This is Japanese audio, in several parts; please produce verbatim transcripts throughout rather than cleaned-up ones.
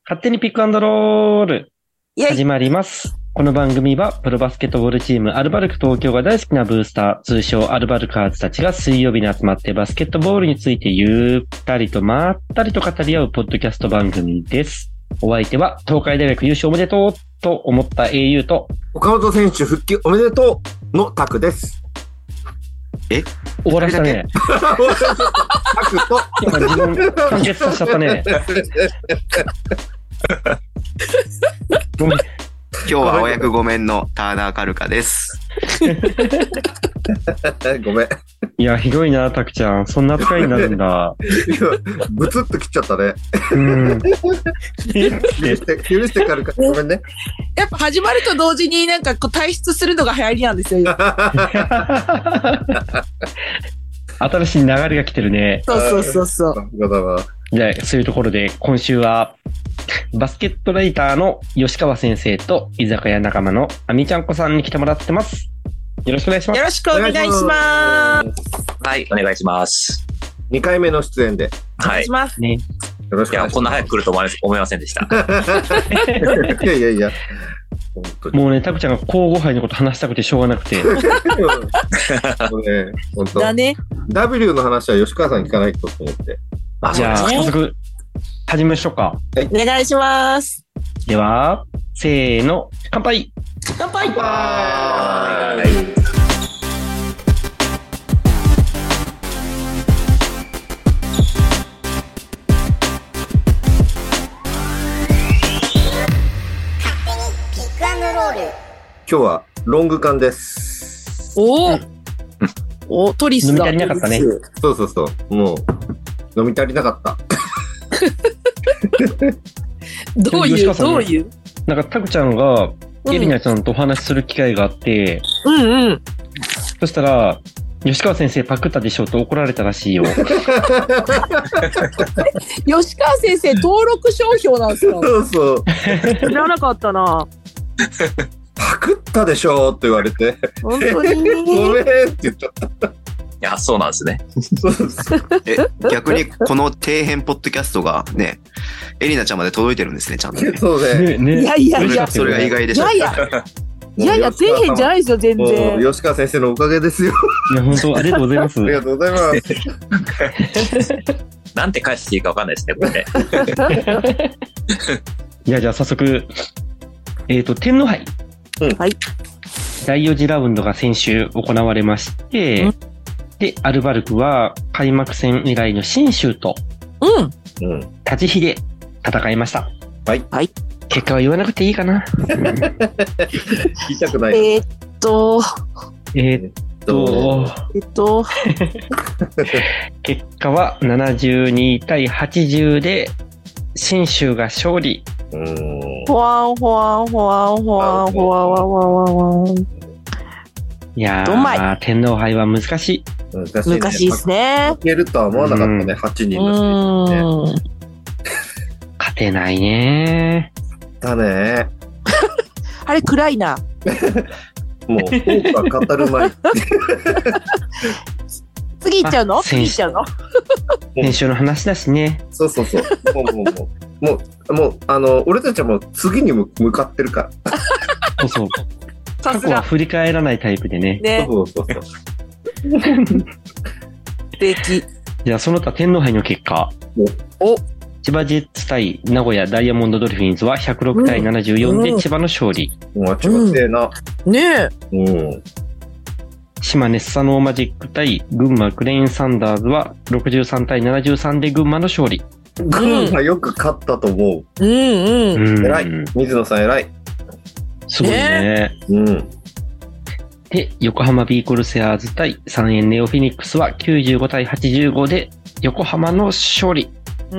勝手にピックアンドロールイェイ始まります。この番組はプロバスケットボールチームアルバルク東京が大好きなブースター、通称アルバルカーズたちが水曜日に集まってバスケットボールについてゆったりとまったりと語り合うポッドキャスト番組です。お相手は東海大学優勝おめでとうと思った英雄と岡本選手復帰おめでとうのタクです。 え終わらせたね。 タクと今自分完結させちゃったね。ごめん。 今日はお役ごめんのターナーカルカです。 ごめん。 いや、ひどいな、タクちゃん。そんな扱いになるんだ。 ブツッと切っちゃったね。 うん。 許して、許してカルカ。ごめんね。 やっぱ始まると同時になんかこう退出するのが流行りなんですよ。 新しい流れが来てるね。 そうそうそうそう。 じゃあ、そういうところで今週はバスケットライターの吉川先生と居酒屋仲間のあみちゃんこさんに来てもらってます。よろしくお願いします。 よろしくお願いします。 はい、お願いします。 にかいめの出演で。 お願いします。ね。 よろしくお願いします。 いや、こんな早く来ると思い思いませんでした。 いやいやいや。 もうね、タクちゃんが交互杯のこと話したくてしょうがなくて。もうね、 本当。 だね。 ダブリュー の話は吉川さんに聞かないと思って。 あ、じゃあ、早速、始めましょうか。 はい、お願いします。 では、せーの、乾杯乾杯乾杯今日はロング缶です。 おお、おトリスだ。 飲み足りなかったね。 そうそうそう。もう飲み足りなかった。 どういうどういう？ なんかタクちゃんがエリナちゃんとお話しする機会があって、 うんうん。 そしたら吉川先生パクったでしょと怒られたらしいよ。 吉川先生登録商標なんですか？ そうそう。 知らなかったな。 パクったでしょって言われて。 本当に。 ごめんって言っちゃった。 いや、そうなんですね。 え、逆にこの底辺ポッドキャストがね、エリナちゃんまで届いてるんですね、ちゃんと、ね。 そうね。 ねねいやいやいや。 それが意外でした。 いやいや。いやいや、底辺じゃないですよ、全然。 吉川先生のおかげですよ。 いや、本当ありがとうございます。 ありがとうございます。 なんて返していいかわかんないですね、これね。 いや、じゃあ早速、えっと、天皇杯。 うん、 はい。 だいよん次ラウンドが先週行われまして、うん、で、アルバルクは開幕戦以来の新州と、 うん。 立ち火で戦いました。 はい。 はい。 結果は言わなくていいかな。 言いたくない。 えーっと、 えーっと、 えっと、 結果はななじゅうにたいはちじゅうで、新州が勝利。 うーん。 ほわんほわんほわんほわんほわんわんわんわんわん。 いやー、天皇杯は難しい。 難しいね。 難しいですね。 負けるとは思わなかったね、はちにんの選手ね。 勝てないねー。だねあれ、暗いな。 もう、多くは語る前。 次行っちゃうの次行っちゃうの先週の話だしね。 そうそうそう。もう、もう、もう、もう、もう、あの、俺たちはもう次に向かってるから。 そうそう。過去は振り返らないタイプでね。 ね。 そうそうそう。 素敵。 じゃあ、その他天皇杯の結果。 お千葉ジェッツ対名古屋ダイヤモンドドルフィンズはひゃくろくたいななじゅうよんで千葉の勝利。 もう、違ってえな。 ねえ。うん。 島根スサノーマジック対群馬クレインサンダーズはろくじゅうさんたいななじゅうさんで群馬の勝利。 群馬よく勝ったと思う。うんうん。 偉い。水野さん偉い。 すごいね。 うん。 で、横浜ビーコルセアーズ対三円ネオフィニックスはきゅうじゅうごたいはちじゅうごで横浜の勝利。 うん。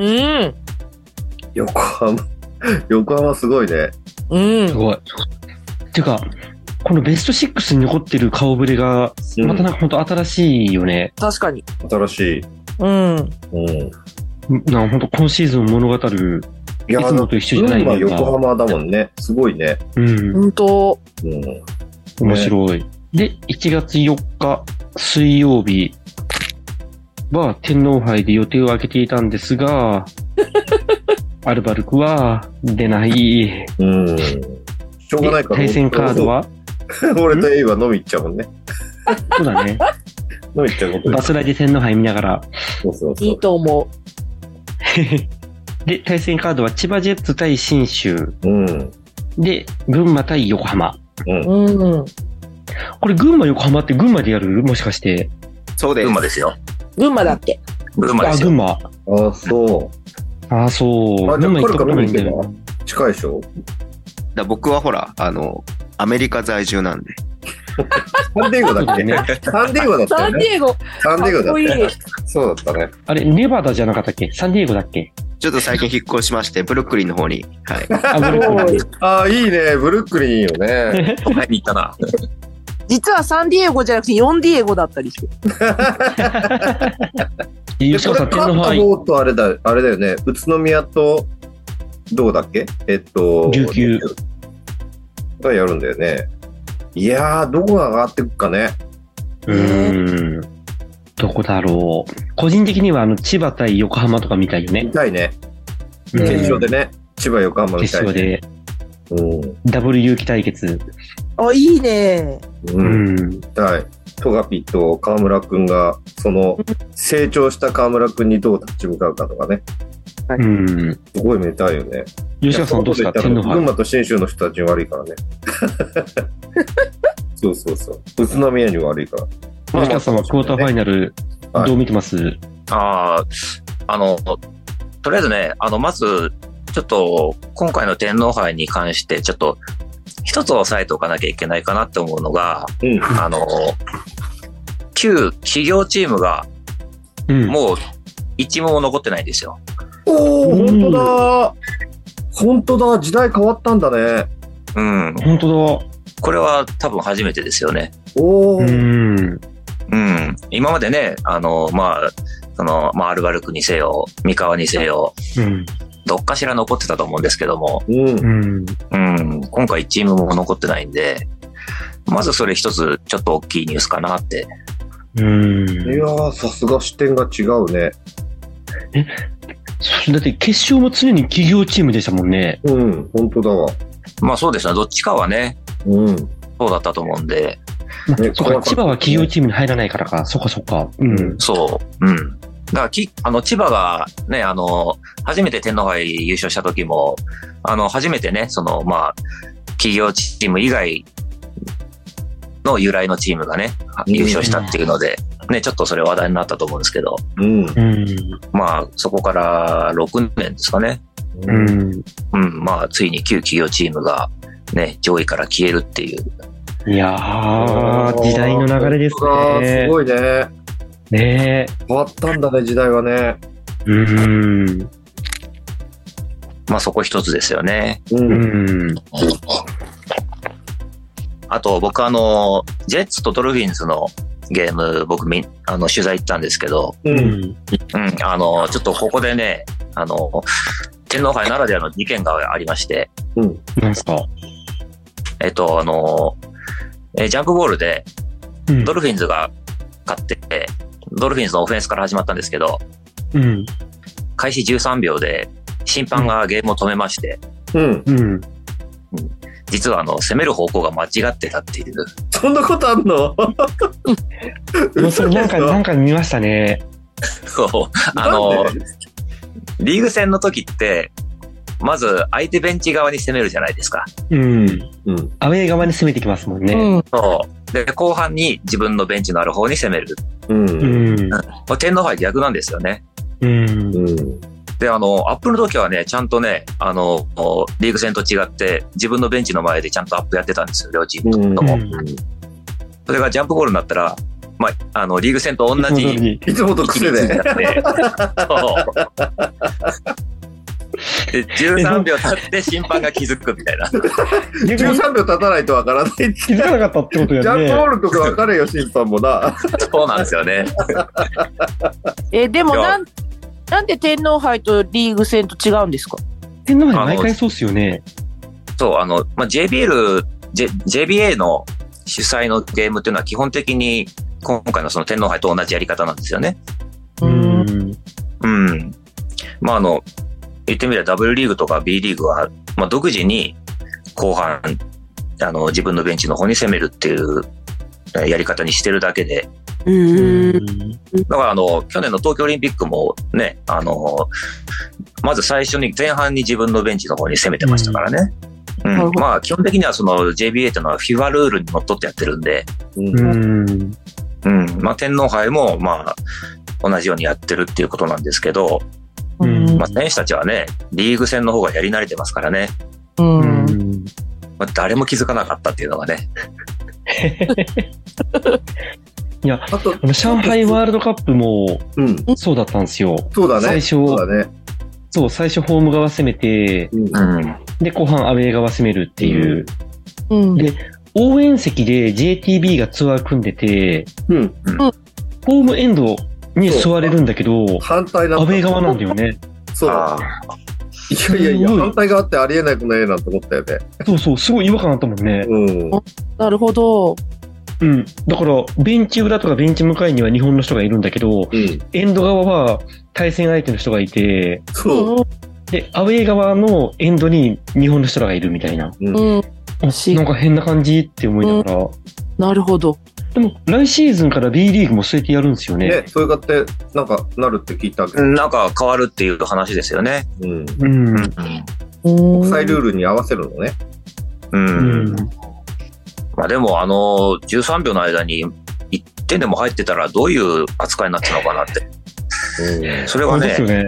横浜、横浜すごいね。 うん。 すごい。てか、このベストろくに残ってる顔ぶれが、またなんか本当新しいよね。 うん、確かに。 新しい。 うん。 うん。 なんか本当今シーズンを物語る。いつもと一緒じゃないメンバー。横浜だもんね。すごいね。 うん。 本当。 うん。 面白い。ね、で、いちがつよっか水曜日は天皇杯で予定を空けていたんですが、 アルバルクは出ない。 うん。しょうがないから。 対戦カードは俺とエイは飲み行っちゃうもんね。 そうだね。 飲み行っちゃうことバスライで天皇杯見ながら。 そうそうそう。 いいと思う。 で、対戦カードは千葉ジェッツ対信州。 うん。 で、群馬対横浜。 うん。 うん。 これ群馬横浜って群馬でやる？もしかして。 そうです。 群馬ですよ。 群馬だっけ？ 群馬ですよ。 あ、群馬。 ああ、そう。 ああ、そう。 あ、じゃあ群馬行ったことないんだ彼からよ。 近いでしょ？ だ僕はほら、あの、アメリカ在住なんで。 サンディエゴだっけ？ ね、 サンディエゴだったサよね。 ンディエゴ。 サンディエゴだったかっこいい。 そうだったね。 あれ、ネバダじゃなかったっけ？サンディエゴだっけ？ ちょっと最近引っ越しまして、ブルックリンの方に。はい。 あ、ブルックリン。 ああ、いいね。ブルックリンいいよね。 都会に行ったな。 実はサンディエゴじゃなくてヨンディエゴだったりして。 優勝者天皇杯。 方とあれだ、あれだよね。宇都宮と、どうだっけ？えっと、 琉球がやるんだよね。いやー、どこが上がってくかね。 うーん。どこだろう。個人的にはあの千葉対横浜とか見たいよね見。たいね。 うん決勝でね。千葉横浜み決たい勝でうん。 ダブル有機対決。 あ、いいね。 ううん。 ん。 見たい。トガピと河村くんが、その、成長した河村くんにどう立ち向かうかとかね。 うん。 すごい見たいよね。 吉川さんどうですか？天皇杯。 群馬と信州の人たちに悪いからね。そうそうそう。宇都宮に悪いから。 吉川さんはクォーターファイナル、 はいどう見てます？ ああ、あの、とりあえずね、あの、まず、ちょっと、今回の天皇杯に関して、ちょっと、一つ押さえておかなきゃいけないかなって思うのが、 うん。 あの、旧企業チームが、 うん。 もう、一問も残ってないんですよ。 おー、 うん本当だ。本当だ。時代変わったんだね。 うん。 本当だ。 これは多分初めてですよね。 おー。 うん。 うん。今までね、あの、まあ、その、まあ、アルバルクにせよ、三河にせよ、 うん。 どっかしら残ってたと思うんですけども、 うん。 うん。 うん。今回チームも残ってないんで、まずそれ一つちょっと大きいニュースかなって。 うん。 いやー、さすが視点が違うね。 そだって決勝も常に企業チームでしたもんね。 うん、本当だわ。 まあそうですね。どっちかはね、 うん。 そうだったと思うんで、 ねそっか、千葉は企業チームに入らないからか。そっかそっか。うん。 そう。うん。だからき、あの、千葉がね、あの、初めて天皇杯優勝した時も、あの、初めてね、その、まあ、企業チーム以外の由来のチームがね、優勝したっていうので、ね、ちょっとそれ話題になったと思うんですけど、 うん。 うん。 まあ、そこからろくねんですかね。 ううん。 ん。 うん、まあ、ついに旧企業チームが、ね、上位から消えるっていう。 いやー、時代の流れですね。 すごいね。 ね変わったんだね、時代はね。 え。うん。 まあ、そこ一つですよね。 う。 うんん。 あと、僕あの、ジェッツとドルフィンズのゲーム、僕み、あの、取材行ったんですけど、 う。 うんん。 うん、あの、ちょっとここでね、あの、天皇杯ならではの事件がありまして、 うん。 なんすか？ えっと、あの、えジャンプボールで、 うん。 ドルフィンズが勝って、ドルフィンズのオフェンスから始まったんですけど、 うん。 開始じゅうさんびょうで審判がゲームを止めまして、 うん。 うん。 実はあの、攻める方向が間違ってたっていう。 そんなことあんの？ もうそれなんか、なんか見ましたね。 そう。あのなんで、 リーグ戦の時って、まず相手ベンチ側に攻めるじゃないですか。 うん。 うん。 アウェー側に攻めてきますもんね。 うん。 そう。で、後半に自分のベンチのある方に攻める。 うん。 ううん。 ん。 これ天皇杯逆なんですよね。 うん。 で、あの、アップの時はね、ちゃんとね、あの、リーグ戦と違って、自分のベンチの前でちゃんとアップやってたんですよ、両チームとも。 うんそれがジャンプボールになったら、まあ、あの、リーグ戦と同じ位置いつもと癖で。 になって、そう。で、じゅうさんびょう経って審判が気づくみたいな。 じゅうさんびょう経たないとわからない。ジ気づかなかったってことやね。 ャンプボールとかわかるよ、審判もな。 そうなんですよね。 え、でもいやなん、なんで天皇杯とリーグ戦と違うんですか？ 天皇杯毎回そうっすよね。 そう、あの、まあ、ジェイビーエル、J、ジェイビーエー の主催のゲームっていうのは基本的に今回のその天皇杯と同じやり方なんですよね。 ううん。 ん。 うん。まあ、あの、 言ってみれば W リーグとか B リーグは、まあ、独自に後半、あの、自分のベンチの方に攻めるっていうやり方にしてるだけで、 うーん。 だからあの、去年の東京オリンピックもね、あの、まず最初に前半に自分のベンチの方に攻めてましたからね。うん。まあ、基本的にはその ジェイビーエー というのは フィファ ルールにのっとってやってるんで、 うんうん。 うん。まあ、天皇杯もまあ、同じようにやってるっていうことなんですけど、 うんまあ、選手たちはね、リーグ戦の方がやり慣れてますからね。 う。 うんん。 まあ、誰も気づかなかったっていうのがね。 いや、 あと、 あの上海ワールドカップもうん。 そうだったんですよ。 そうだね。 最初そうだね。 そう、最初ホーム側攻めて、 うん。 うん。 で、後半アウェー側攻めるっていう。 うん。 で、応援席で ジェイティービー がツアー組んでて、 うん。 ホームエンドに座れるんだけど、 反対なアウェー側なんだよね。 そう。 あいやいやいや、 すごい反対側ってありえないくないなんて思ったよね。 そうそう、すごい違和感あったもんね。 うん。 なるほど。 うん。だから、ベンチ裏とかベンチ向かいには日本の人がいるんだけど、 うん。 エンド側は対戦相手の人がいて、 そう。 で、アウェー側のエンドに日本の人らがいるみたいな。 うん。 うん。 あなんか変な感じって思いながら。 なるほど。 でも、来シーズンから B リーグもそうやってやるんですよね。 ね、そういう方って、なんか、なるって聞いたけど。 なんか変わるっていう話ですよね。 うん。 うん。 国国際ルールに合わせるのね。 う。 うんん。 まあでもあの、じゅうさんびょうの間にいってんでも入ってたらどういう扱いになってたのかなって。 うん。 それはそうですよね、 ね。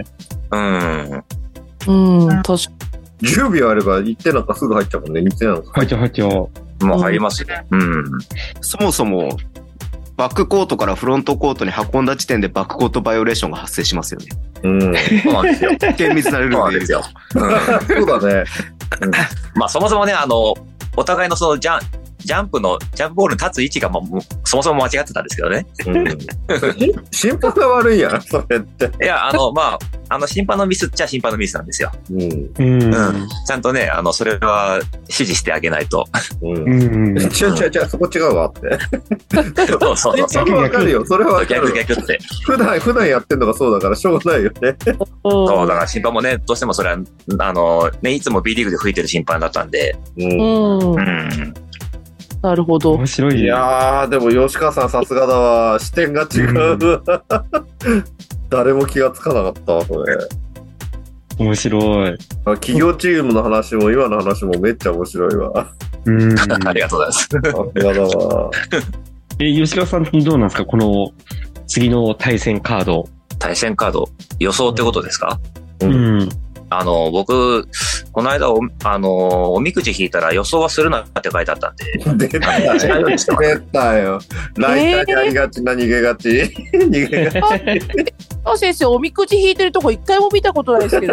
うん。 うん。確かじゅうびょうあればいってんなんかすぐ入っちゃうもんね。にてんなんか。 入っちゃう入っちゃう。 もう入りますよ。うん。 そもそも、バックコートからフロントコートに運んだ時点でバックコートバイオレーションが発生しますよね。 うん。 そうなんですよ。 厳密なルそうなんールで言うですよと。。 うんそうだね。 まあそもそもね、あの、お互いのそのジャン、ジャンプの、ジャンプボールに立つ位置がもうそもそも間違ってたんですけどね。 うん。審判が悪いやん、それって。 いや、あの、まあ、あの、審判のミスっちゃ審判のミスなんですよ。 うん。 うん。 うん。ちゃんとね、あの、それは指示してあげないと。 うん。 うん。 違う違う違う、そこ違うわって。 そうそうそうそれはわかるよ。それはわか逆る。 逆って。 普段、普段やってんのがそうだからしょうがないよね。 に。 そう、だから審判もね、どうしてもそれは、あの、ね、いつも B リーグで吹いてる審判だったんで、 うん。 うん。 ううん。 ん。 なるほど。 面白いね。 いやー、でも吉川さんさすがだわ。視点が違う。誰も気がつかなかったわ、これ。 面白い。 あ企業チームの話も今の話もめっちゃ面白いわ。 うん。 ありがとうございます。 さすがだわ。 え、吉川さんどうなんですかこの次の対戦カード。 対戦カード、予想ってことですか？ ううんん。 あの、僕、この間お、あの、おみくじ引いたら予想はするなって書いてあったんで、 出たよ。 違うようにしてます。 出たよ。ライターにありがちな逃げがち。逃げがち。 あ、先生、おみくじ引いてるとこ一回も見たことないですけど。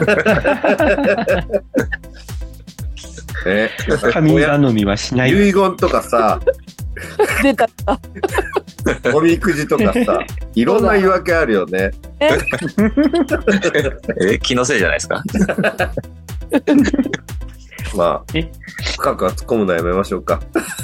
ね、 神頼みはしない。 遺言とかさ、 出た。 おみくじとかさ、いろんな言い訳あるよね。 え、気のせいじゃないですか？ まあえ、 深くは突っ込むのやめましょうか。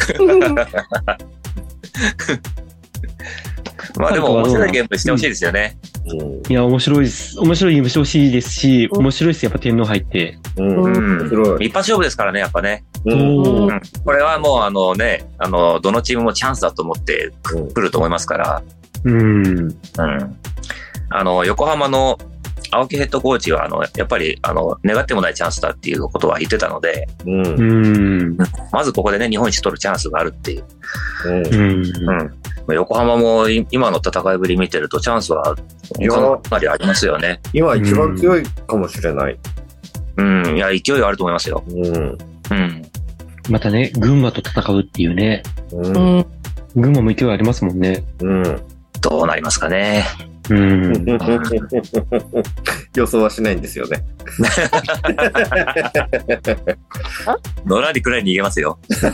まあでも面白いゲームしてほしいですよね。 うんいや、面白いです。面白いゲームしてほしいですし、面白いです。やっぱ天皇入って。 うん。 うん面白い。 一発勝負ですからね、やっぱね。 うん。 おーこれはもうあのね、あの、どのチームもチャンスだと思って来ると思いますから。 うん。 うん。あの、横浜の青木ヘッドコーチは、あの、やっぱり、あの、願ってもないチャンスだっていうことは言ってたので、 うん。 ううん。 ん。 まずここでね、日本一取るチャンスがあるっていう。 うん。 うん。横浜もい今の戦いぶり見てるとチャンスはいやかなりありますよね。 今一番強いかもしれない。 うん。いや、勢いはあると思いますよ。 うん。 うん。 またね、群馬と戦うっていうね。 う。 うんん。 群馬も勢いありますもんね。 うん。 どうなりますかね。 うん。 予想はしないんですよね。 のらりくらい逃げますよ。 自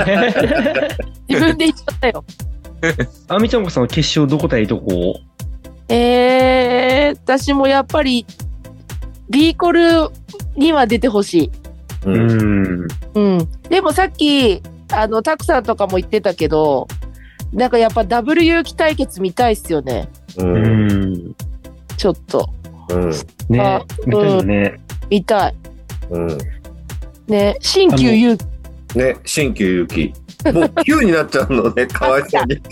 分で言っちゃったよ。 あみちゃんこさんは決勝どこ対どこ？ えー、私もやっぱり、ビーコルには出てほしい。 う。 うんん。 うん。でもさっき、あの、たくさんとかも言ってたけど、なんかやっぱダブル有機対決見たいっすよね。 う。 うんん。 ちょっと。 うん。 ねあ、 見たいよね。 見たい。 うん。 ね、新旧勇気。 ね、新旧ゆき。もうきゅうになっちゃうのね、かわいそうに。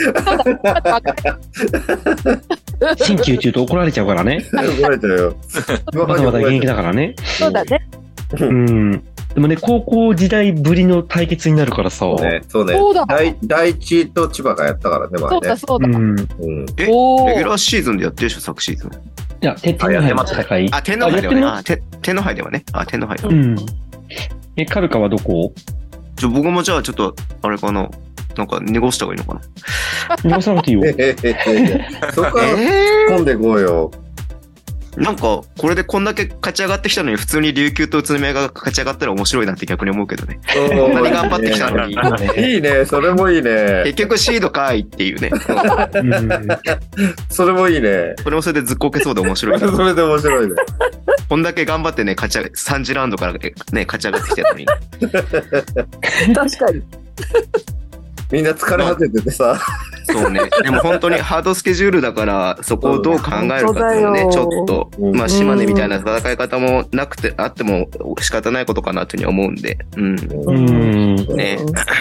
新旧中と怒られちゃうからね。 怒られちゃうよ。 まだまだ現役だからね。 そうだね。 うん。でもね、高校時代ぶりの対決になるからさ。 そうね、そうね。 そうだ第第一と千葉がやったからね、前ねそうだ。そうだ。 うん。 うん。 え、 おーレギュラーシーズンでやってるでしょ、昨シーズン。 いや、て天皇杯の戦い。 あ、天皇杯ではね。 あやっあ、て天皇杯ではね。あ、天皇杯では。 うん。え、カルカはどこ？ ちょ僕もじゃあちょっと、あれかな。なんか濁した方がいいのかな。 濁さなくていいよ。 へへへへそこはえ突っ込んでいこうよ。 ー、なんか、これでこんだけ勝ち上がってきたのに、普通に琉球と宇都宮が勝ち上がったら面白いなって逆に思うけどね。 ここんなに頑張ってきたのに、 いいね、それもいいね。 結局シードかいっていうね。 うんそれもいいね。 それもそれでずっこけそうで面白いな。 それで面白いね。 こんだけ頑張ってね、勝ち上が、さん次ラウンドからね、勝ち上がってきたのに。 確かに。 みんな疲れ果てててさ。 そうね。でも本当にハードスケジュールだから、そこをどう考えるかっていうのね、ち本当だよょっと、 うんまあ島根みたいな戦い方もなくて、あっても仕方ないことかなというふうに思うんで、うん。 うん。 ね。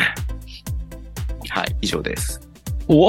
はい、以上です。 おわ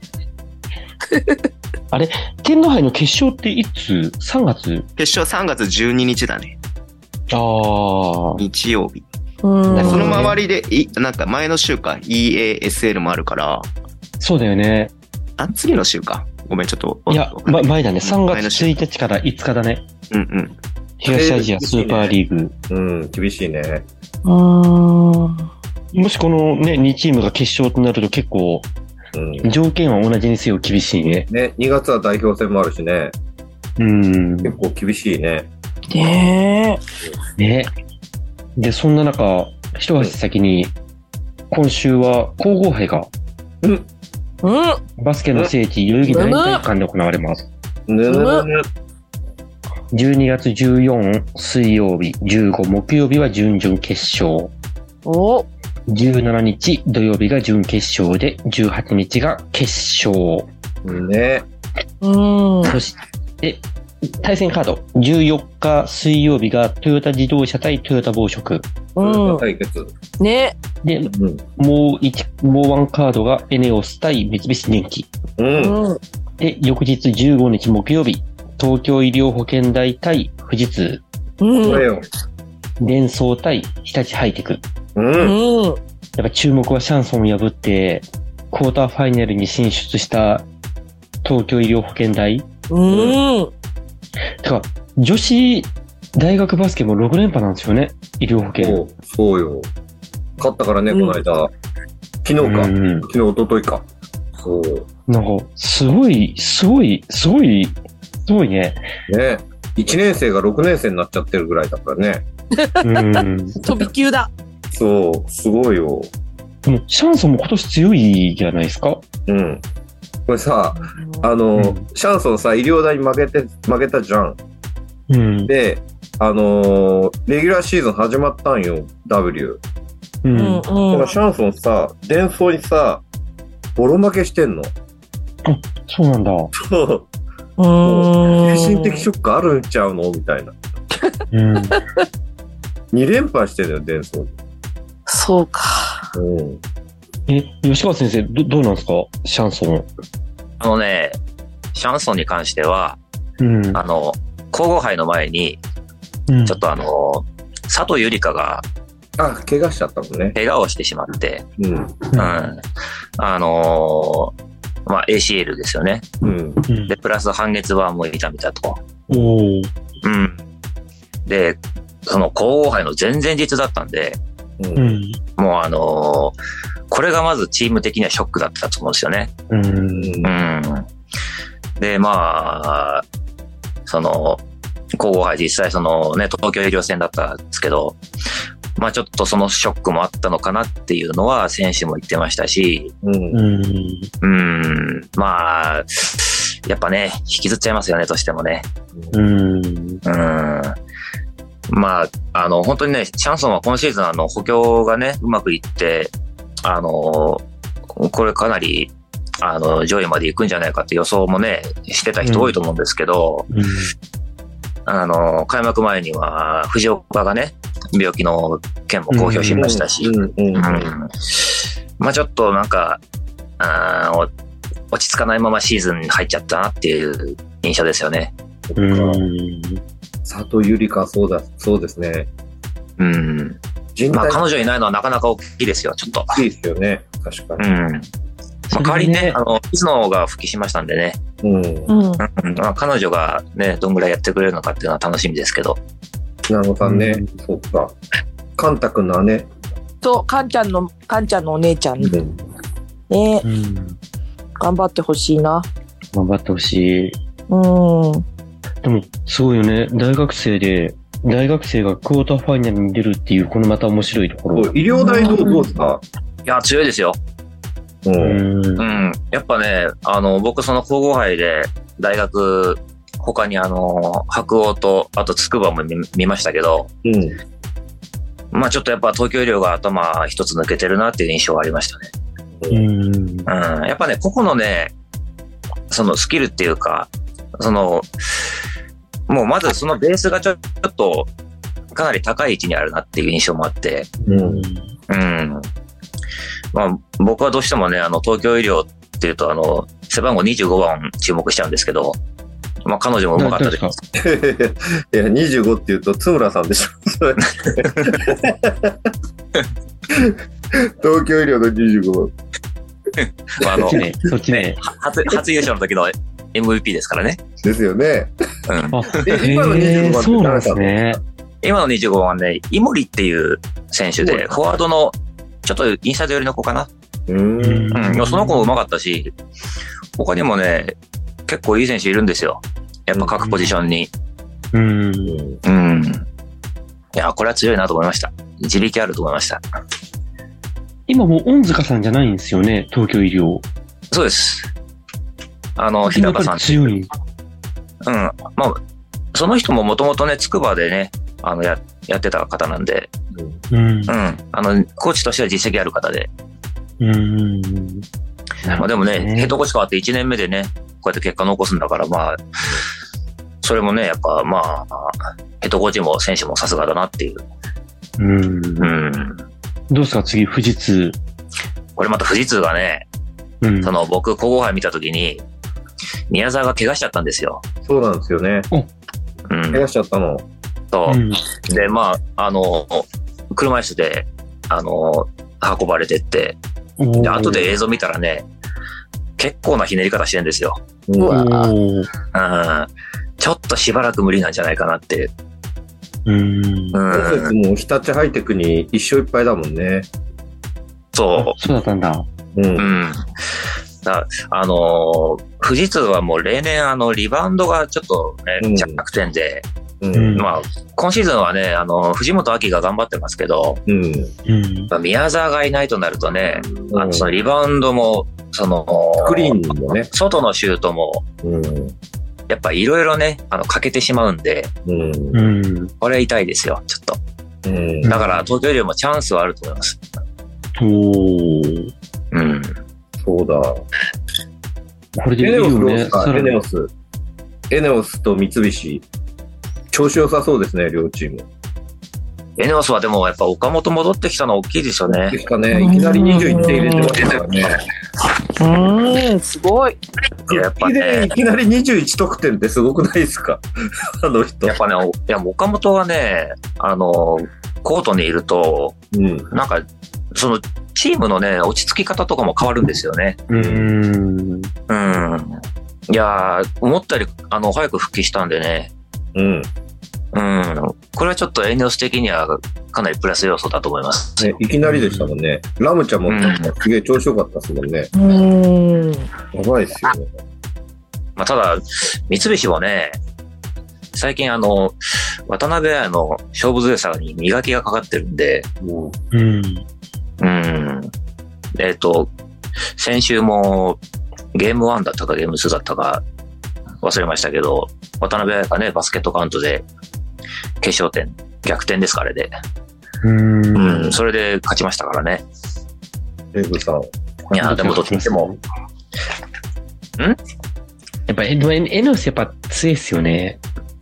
あれ、天皇杯の決勝っていつ ?さんがつ？ 決勝さんがつじゅうににちだね。 ああ。 日曜日。 うんねその周りで、いなんか前の週か、イーエーエスエル もあるから、 そうだよね。 あ、次の週か。ごめん、ちょっと。 いや、ま、前だね。さんがつ前の週ついたちからいつかだね。 うんうん。 東アジアスーパーリーグ。 うん、厳しいね。 うーん。 もしこのね、にチームが決勝となると結構、 うん。 条件は同じにせよ厳しいね。 ね、にがつは代表戦もあるしね。 うん。 結構厳しいね。 ねね。で、そんな中、一足先に、今週は皇后杯がえ。うん。 バスケの聖地、代々木第二体育館で行われます。 ぬぬぬぬ。 じゅうにがつじゅうよっか水曜日、じゅうご木曜日は準々決勝。 お。 じゅうしちにち土曜日が準決勝で、じゅうはちにちが決勝。 ね。 うん。 そして、対戦カード、じゅうよっか水曜日がトヨタ自動車対トヨタ紡織。 うん。 対決。 ね。 で、 うん。 もう一、もうワンカードがエネオス対三菱電機。 うん。 うん。 で、翌日じゅうごにち木曜日、東京医療保険大対富士通。 うん。 これよ。 デンソー対日立ハイテク。 うん。 うん。 やっぱ注目はシャンソンを破って、クォーターファイナルに進出した東京医療保険大。 うん。 てか、女子大学バスケもろくれんぱなんですよね。医療保険。 そう、そうよ。勝ったからね、この間。昨日か。 うん昨日、一昨日か。そう。 なんか、すごい、すごい、すごい、すごいね。 ね。いちねん生がろくねん生になっちゃってるぐらいだからね。 うん。 飛び級だ。 そう、すごいよ。 でも、シャンソンも今年強いじゃないですか。 うん。これさ、あの、 うんシャンソンさ、医療大に負けて、負けたじゃん。 うん。 で、あのーレギュラーシーズン始まったんよ、W。 うん。 うん。うん。 だからシャンソンさ、デンソーにさ、ボロ負けしてんの。 そうなんだ。 そう。 うん。 精神的ショックあるんちゃうのみたいな。 うん。 に連敗してるよ、デンソーに。 そうか。 うん。 え、吉川先生、ど、どうなんですかシャンソン。 あのね、シャンソンに関しては、 うん。 あの、皇后杯の前に、 うんちょっとあの、佐藤ゆりかがあ、怪我しちゃったもんね。 怪我をしてしまって、 うん。 うん。あのーまあ、エーシーエル ですよね。 うん。 うんで、プラス半月板も痛めたと。 おーうん。で、その皇后杯の前々日だったんで、 う。 うんん。 もうあのーこれがまずチーム的にはショックだったと思うんですよね。 うん。 うん。で、まあ、その、皇后杯実際そのね、東京医療戦だったんですけど、まあちょっとそのショックもあったのかなっていうのは選手も言ってましたし、 うん。 うん。 うん、まあ、やっぱね、引きずっちゃいますよね、としてもね。 うん。 うん。まあ、あの、本当にね、シャンソンは今シーズンあの、補強がね、うまくいって、あの、これかなり、あの、上位まで行くんじゃないかって予想もね、してた人多いと思うんですけど、 あの、開幕前には藤岡がね、病気の件も公表しましたし、 うんうんうんうんまあちょっとなんか、あー落ち着かないままシーズンに入っちゃったなっていう印象ですよね。 うん。 佐藤ゆりか、そうだ、そうですね。 うん。 人体まあ彼女いないのはなかなか大きいですよ、ちょっと。 いいですよね。確かに。 うん。まあ、代わりにね、あの、水野が復帰しましたんでね、 うん。 うん。 うんまあ、彼女がね、どんぐらいやってくれるのかっていうのは楽しみですけど。 なごさんねうん。 そっか。カンタ君の姉。 そう、かんちゃんの、かんちゃんのお姉ちゃんね。 うんうん。 頑張ってほしいな。 頑張ってほしい。 うん。 でも、すごいよね。大学生で、大学生がクォーターファイナルに出るっていう、このまた面白いところ。 医療大どうどうですか？ いや、強いですよ。 う。 うんん。 うん。やっぱね、あの、僕その皇后杯で大学、他にあの、白鴎と、あと筑波も見見ましたけど、 うん。 まあちょっとやっぱ東京医療が頭一つ抜けてるなっていう印象がありましたね。 うん。 うん。やっぱね、個々のね、そのスキルっていうか、その、もうまずそのベースがちょっとかなり高い位置にあるなっていう印象もあって、 うん。 うん。まあ僕はどうしてもね、あの東京医療っていうとあの、背番号にじゅうごばん注目しちゃうんですけど、まあ彼女も上手かったです。 いや、にじゅうごって言うと、津村さんでしょ。東京医療のにじゅうごばん。 まああのそっち、ね、そっちね。 初、初優勝の時の エムブイピー ですからね。 ですよね。 うん。 あ、 え今のにじゅうごばんってそうなん誰かですね。 今のにじゅうごばんはね、イモリっていう選手で、フォワードの、ちょっとインサイド寄りの子かな。 うーん。 うん。いやその子も上手かったし、他にもね、結構いい選手いるんですよ。やっぱ各ポジションに。 うん。 うん。いや、これは強いなと思いました。自力あると思いました。 今もう恩塚さんじゃないんですよね、東京医療。 そうです。あの、日やっぱ高さん。 り強い。 うん。まあ、その人ももともとね、筑波でね、あの、や、やってた方なんで、 うんう。ん。あの、コーチとしては実績ある方で。 うん。 まあでもね、ヘッドコーチ変わっていちねんめでね、こうやって結果残すんだから、まあ、それもね、やっぱまあ、ヘッドコーチも選手もさすがだなっていう。 うん。 うん。 どうですか、次、富士通。 これまた富士通がね、 うん。 その僕、皇后杯見たときに、宮沢が怪我しちゃったんですよ。 そうなんですよね。 うん。 怪我しちゃったの。 そうう。 ん。 で、まあ、あの、車椅子で、あの、運ばれてって、で、後で映像見たらね、結構なひねり方してるんですよ。 うんうわおーうん。ちょっとしばらく無理なんじゃないかなって。 うん。 うん。 もう日立ハイテクに一勝いっぱいだもんね。 そそうだったんだ。 うんう。う。ん。だあのー富士通はもう例年あのリバウンドがちょっとね、 うん弱点で、 うん。 うんまあ今シーズンはね、あの、藤本明が頑張ってますけど、 うん。 うん。 まあ宮沢がいないとなるとね、あうんのそのリバウンドも、その、 スクリーンもね。 外のシュートも、 うん。 やっぱいろいろね、あの、欠けてしまうんで、 うん。 うん。 これ痛いですよ、ちょっと。 うん。 だから東京よりもチャンスはあると思います。 おー。 うん。 そうだ。 これでいいエネオスよね。 どうですか？ さらにエネオス。エネオスと三菱。調子良さそうですね、両チーム。 エネオスはでもやっぱ岡本戻ってきたの大きいですよねで。すかね。いきなりにじゅういってん入れてましたよね。 うーん、すごい。 やっぱいきなりねい、きなりにじゅういち得点ってすごくないですか？あの人。 やっぱね、おいや、岡本はね、あの、コートにいると、 うん。 なんか、その、チームのね、落ち着き方とかも変わるんですよね。 うん。 うん。いやー、思ったより、あの、早く復帰したんでね。 うん。 うん。これはちょっとエネオス的にはかなりプラス要素だと思います。 ね、いきなりでしたもんね。ラムちゃんもすげえ調子良かったですもんね。 うーん。 やばいですよね。 まあ、ただ、三菱もね、最近あの、渡辺彩の勝負強さに磨きがかかってるんで、 うん。 うん。えっと、先週もゲームワンだったかゲームツーだったか忘れましたけど、渡辺彩がね、バスケットカウントで決勝点、逆転ですか、あれで。 うん。 うん。それで勝ちましたからね。 エブさん。 いや、でもどっちにしても、んやっぱ、エエノスやっぱ強いっすよね。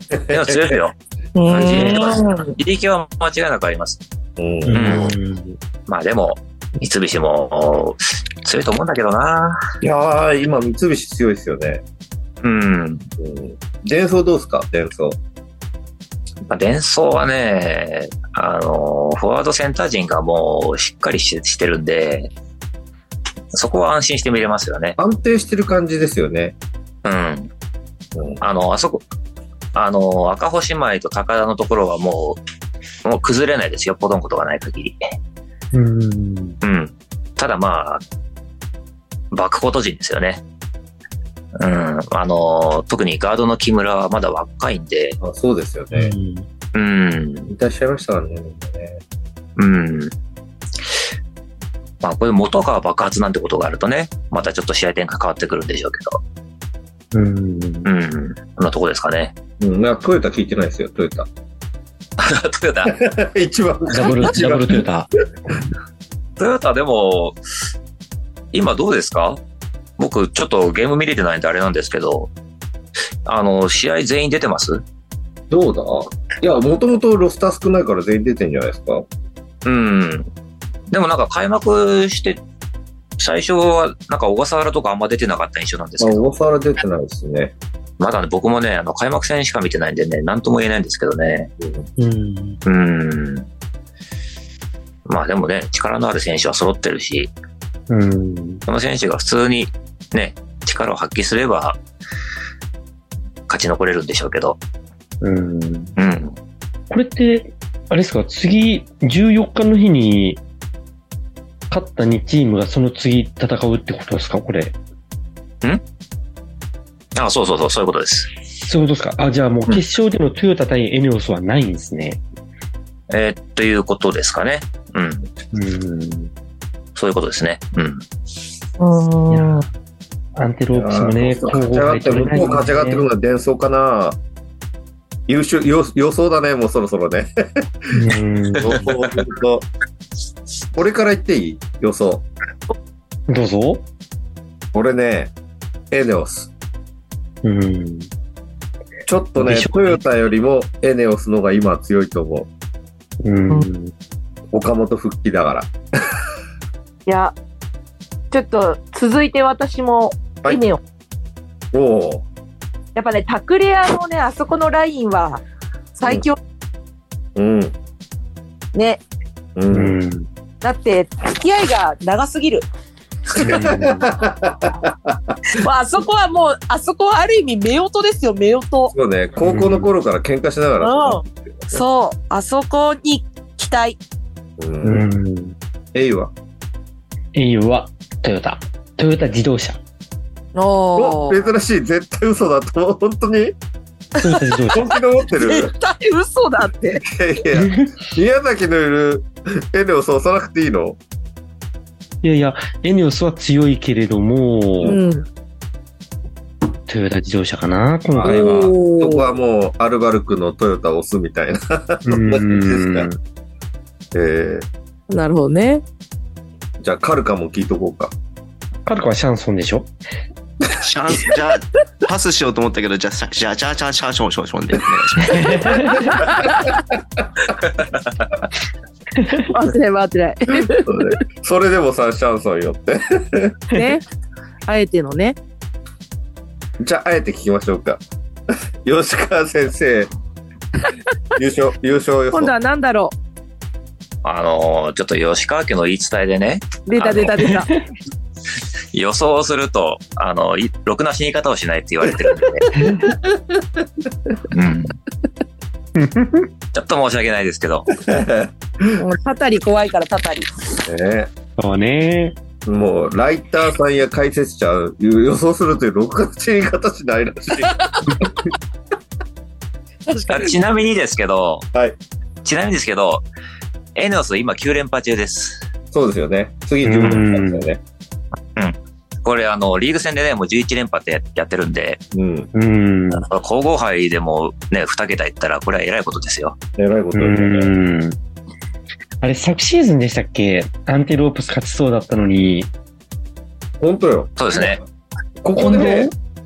でも強いよ。 う自ん。 力は間違いなくあります。 うんうん。 まあでも、三菱も強いと思うんだけどな。 いやー、今、三菱強いですよね。 うん。 うん。デンソーどうですか、デンソー。 まあ、デンソーはね、あの、フォワードセンター陣がもうしっかりししてるんで、そこは安心して見れますよね。 安定してる感じですよね。 うん。 うん。 あの、あそこ、あの、赤星舞と高田のところはもう、もう崩れないですよ。ポドンことがない限り。 うん。 うん。ただまあ、バックコート陣ですよね。うん。あの、特にガードの木村はまだ若いんで、 あ、そうですよね。 うん。 引退しちゃいましたからね、みんなね。 うん。まあ、これ元が爆発なんてことがあるとね、またちょっと試合展開変わってくるんでしょうけど。 うん。 うん。こんなとこですかね。 うん、なんかトヨタ聞いてないですよ、トヨタ。 トヨタ。 一番。 ダブル、ダブルトヨタ。 トヨタでも、今どうですか？僕、ちょっとゲーム見れてないんであれなんですけど、あの、試合全員出てます？ どうだいや、もともとロスター少ないから全員出てんじゃないですか。 うん。でもなんか開幕して、最初はなんか小笠原とかあんま出てなかった印象なんですけあ、 ど、 小笠原出てないですね。 まだね、僕もね、あの、開幕戦しか見てないんでね、なんとも言えないんですけどね。 うん。 うん。まあでもね、力のある選手は揃ってるし、 うん。 その選手が普通にね、力を発揮すれば、勝ち残れるんでしょうけど。 うん。 うん。 これって、あれですか、次、じゅうよっかの日に、勝ったにチームがその次戦うってことですか、これ。 あ、そうそうそう、そういうことです。 そういうことですか。あ、じゃあもう決勝でのトヨタ対エネオスはないんですね。 えー、ということですかね。うん。 うん。 そういうことですね。うん。 うん。 アンテロープスもね、 勝ち上がって、向こう勝ち上がってくるのは伝送かな。優秀、予予想だね、もうそろそろね。 うん。 予想すると。俺から言っていい予想。 どうぞ。 俺ね、エネオス。 うん。 ちょっとね、 でしょトヨタよりもエネオスの方が今強いと思う。 うん。 岡本復帰だから。 いや、ちょっと続いて私もはいエネオ。 おお。 やっぱね、タクレアのね、あそこのラインは最強うん。 ね。 う。 うんん。 だって、付き合いが長すぎる。まあ、あそこはもう、あそこはある意味、夫婦ですよ、夫婦。 そうね、高校の頃から喧嘩しながらうんそう、あそこに期待。 う。 うんん。 エイはエイユはトヨタ。トヨタ自動車。 おお珍しい、絶対嘘だと思う。本当にトヨタ自動車。 本気で思ってる絶対嘘だって。 いやいや、宮崎のいるエネオス押さなくていいのいやいや、エネオスは強いけれども、 うん。 トヨタ自動車かな、今回は。 おーそこはもうアルバルクのトヨタを押すみたいな。そんな感じですか。えなるほどね。 ー、じゃあカルカも聞いとこうか。 カルカはシャンソンでしょ？ シャン、じゃあ、パスしようと思ったけど、じゃあ、じゃあ、じゃあ、じゃあ、じゃあ、シャンション、ション、ションでお願いします。 待ってない待ってない。 それそれでもさ、シャンソンよって。 ね。あえてのね。 じゃあ、あえて聞きましょうか。吉川先生、優勝、優勝予想。 今度は何だろあのーちょっと吉川家の言い伝えでね、 う。出た出た出た。 予想をすると、あの、いろくな死に方をしないって言われてるんでね。うん。ちょっと申し訳ないですけど。 もうたたり怖いからたたり。 ねそうね。 もう、ライターさんや解説者、予想するというろくがつ死に方しないらしい。 確かに。 ちなみにですけど、 はい。 ちなみにですけど、エネオス今きゅう連覇中です。 そうですよね。次じゅうねんですよね。 これあの、リーグ戦でね、もうじゅういち連覇ってやってるんで、 うん。 うん。 皇后杯でもね、に桁いったら、これは偉いことですよ。 えらいことうですよね。 ん。あれ、昨シーズンでしたっけ？アンテロープス勝ちそうだったのに。 本当よ。 そうですね。 ここでね、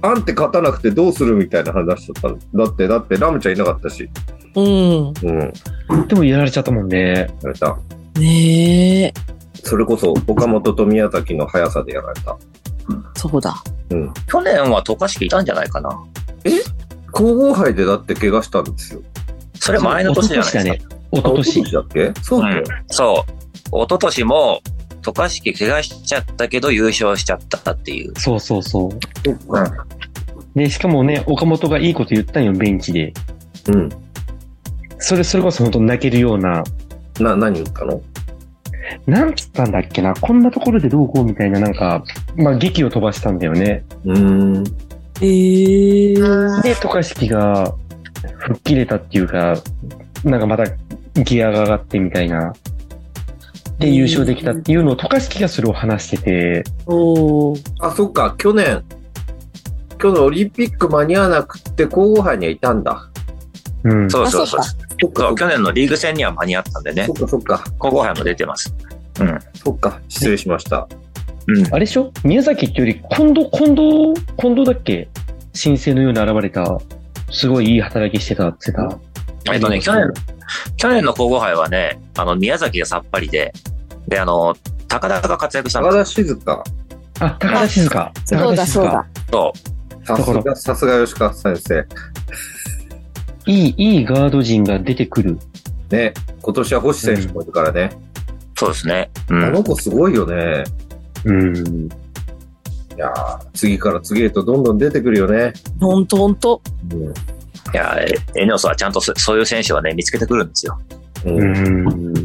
あんて勝たなくてどうするみたいな話だったの。だって、だってラムちゃんいなかったし。 うん。 うん。 でもやられちゃったもんね。 やられた。 ねえ。 それこそ岡本と宮崎の速さでやられた。 そうだ。 うん。 去年は渡嘉敷いたんじゃないかな。 え皇后杯でだって怪我したんですよ。 それ前の年じゃないですか。 ね。一昨年だっけそうだよ、 うん。そう。一昨年も渡嘉敷怪我しちゃったけど優勝しちゃったっていう。 そうそうそう。 そっか。 で、しかもね、岡本がいいこと言ったんよ、ベンチで。 うん。 それ、それこそ本当泣けるような。 な、何言ったの？ なんつったんだっけな、こんなところでどうこうみたいな、なんか、まあ、劇を飛ばしたんだよね。 うーん。 えー。 で、渡嘉敷が吹っ切れたっていうか、なんかまたギアが上がってみたいな。で、優勝できたっていうのを渡嘉敷がそれを話してて。 おー。 あ、そっか、去年、去年オリンピック間に合わなくって皇后杯にはいたんだ。 うん。 そうそうそう。 あそっか、 そう去年のリーグ戦には間に合ったんでねそ。っかそっか。 皇后杯も出てます。うん。 そっか、失礼しました。 うん。 あれでしょ宮崎っていうより、近藤、近藤、近藤だっけ新星のように現れた、すごいいい働きしてたって言ってた。 えっとね、去年、去年の皇后杯はね、あの、宮崎がさっぱりで、で、あの、高田が活躍したん高です田静香。 あ、高田静香。 そうだそうだ。 よ。 さすが、さすが吉川先生。 いい、いいガード陣が出てくる。 ね、今年は星選手もいるからね。 そうですね。うん。 あの子すごいよね。 うん。 いやー、次から次へとどんどん出てくるよね。 ほんとほんと。 うん。 いや、エネオスはちゃんとそそういう選手をね、見つけてくるんですよ。 うん。 うん。 うん。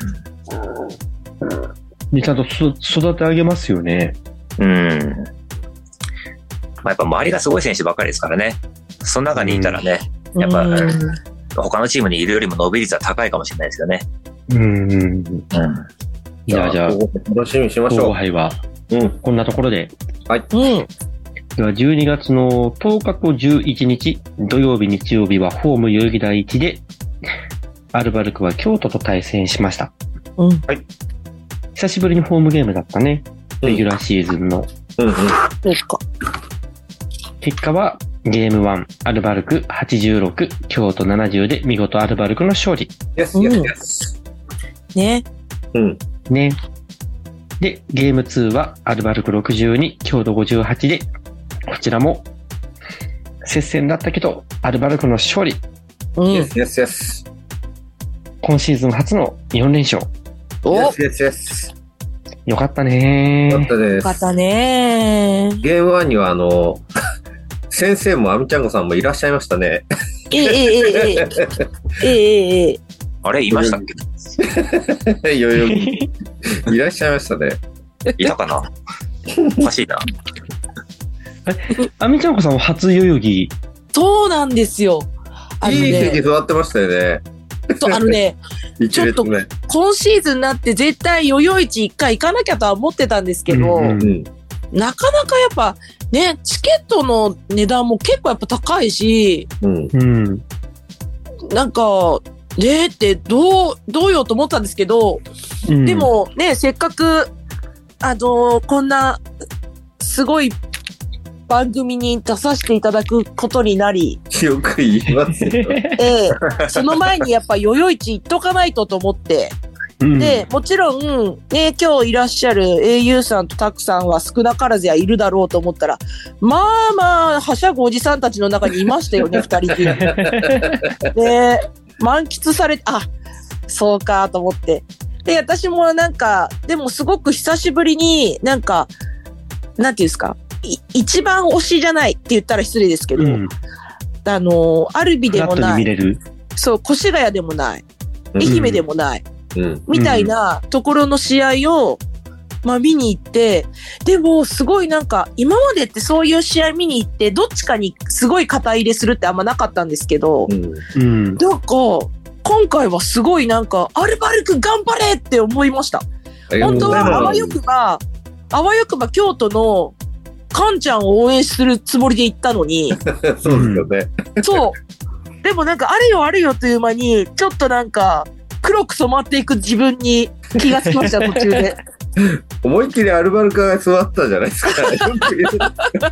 で、ちゃんとそ育て上げますよね。 うん。まあ、やっぱ周りがすごい選手ばっかりですからね。その中にいたらね、やっぱ、 うん他のチームにいるよりも伸び率は高いかもしれないですよね。 うん。うん。 うん。 いや、じゃあ、 楽しみにしましょ皇后杯は、 う。うん。 こんなところで。 うん。 では、じゅうにがつのとおかとじゅういちにち、土曜日、日曜日はホーム代々木第一で、アルバルクは京都と対戦しました。 うん。 久しぶりにホームゲームだったね。レギュラーシーズンの。 うんうん。 そうか。 結果は、ゲームワン、アルバルクはちじゅうろく、京都ななじゅうで見事アルバルクの勝利。 イエスイエスイエス。 ね。 うん。 ね。で、ゲームツーはアルバルクろくじゅうに、京都ごじゅうはちで、こちらも接戦だったけど、アルバルクの勝利。 うん。 イエスイエスイエス。 今シーズン初のよんれんしょう。 およイエスイエスイエス。 よかったねよかったです。 かったねー。 ゲームワンにはあの、先生もアミちゃんこさんもいらっしゃいましたね。 ええええええええええあれ、いましたっけ？ いよいよいらっしゃいましたね。 いたかな？おかしいな。 アミちゃんこさんは初代々木。 そうなんですよ。あのいい席ね、 座ってましたよね。 そうあのね、 一列目。 今シーズンになって絶対代々木一回行かなきゃとは思ってたんですけど、 うんうんうん。 なかなかやっぱね、チケットの値段も結構やっぱ高いし、 うん。 うん。 なんか、ねってどう、どうよと思ったんですけど、 うんで、もね、せっかく、あのーこんな、すごい番組に出させていただくことになり、 よく言いますよ。 ええその前にやっぱ代々木行っとかないとと思って、 うんで、もちろん、ね、今日いらっしゃる エーユー さんとタクさんは少なからずやいるだろうと思ったら、まあまあ、はしゃぐおじさんたちの中にいましたよね、二人きり。で、満喫され、あ、そうかと思って。で、私もなんか、でもすごく久しぶりになんか、なんていうんですか、い一番推しじゃないって言ったら失礼ですけど、 うん。 あの、アルビでもフラットにない、 見れる。 そう、越谷でもない、 うん愛媛でもない、 うん。 みたいなところの試合を、まあ見に行って、でもすごいなんか、今までってそういう試合見に行って、どっちかにすごい肩入れするってあんまなかったんですけど、 うん。 うん。 なんか、今回はすごいなんか、アルバルク頑張れって思いました。本当はあわよくば、あわよくば京都のカンちゃんを応援するつもりで行ったのに、 そうですよね。 そう。でもなんか、あれよあれよという間に、ちょっとなんか、黒く染まっていく自分に気がつきました、途中で。 思いっきりアルバルカが座ったじゃないですか。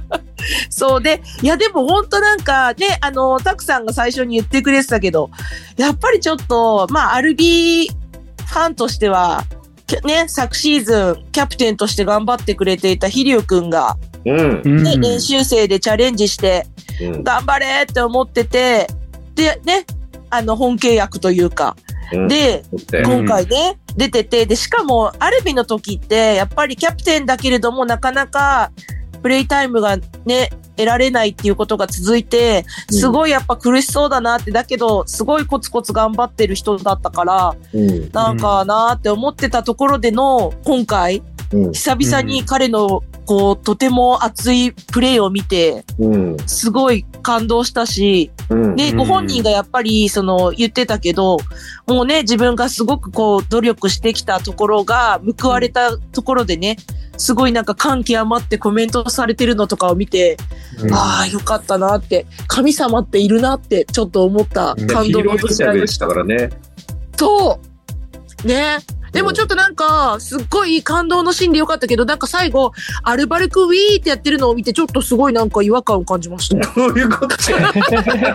そうで、いやでも本当なんかね、あの、たくさんが最初に言ってくれてたけど、やっぱりちょっと、まあ、アルビーファンとしては、ね、昨シーズン、キャプテンとして頑張ってくれていた飛龍くんが、 うん。 ね、 うん練習生でチャレンジして、 うん。 頑張れって思ってて、で、ね、あの、本契約というか、 うん、 で、 でうん今回ね、出てて、で、しかも、アルビの時って、やっぱりキャプテンだけれども、なかなか、プレイタイムがね、得られないっていうことが続いて、すごいやっぱ苦しそうだなって、だけど、すごいコツコツ頑張ってる人だったから、 うん。 なんかなーって思ってたところでの、今回、 うん。 久々に彼の、こう、とても熱いプレイを見て、 うん。 すごい感動したし、 うん。 で、 うんご本人がやっぱり、その、言ってたけど、もうね、自分がすごくこう、努力してきたところが報われたところでね、すごいなんか感極まってコメントされてるのとかを見て、 うんああ、よかったなって、神様っているなってちょっと思ったうん感動のヒーローイン年でし。 タビューでしたたからね。 そうね。でもちょっとなんか、すっごい感動のシーンでよかったけど、なんか最後、アルバルクウィーってやってるのを見て、ちょっとすごいなんか違和感を感じました。 どういうことなんか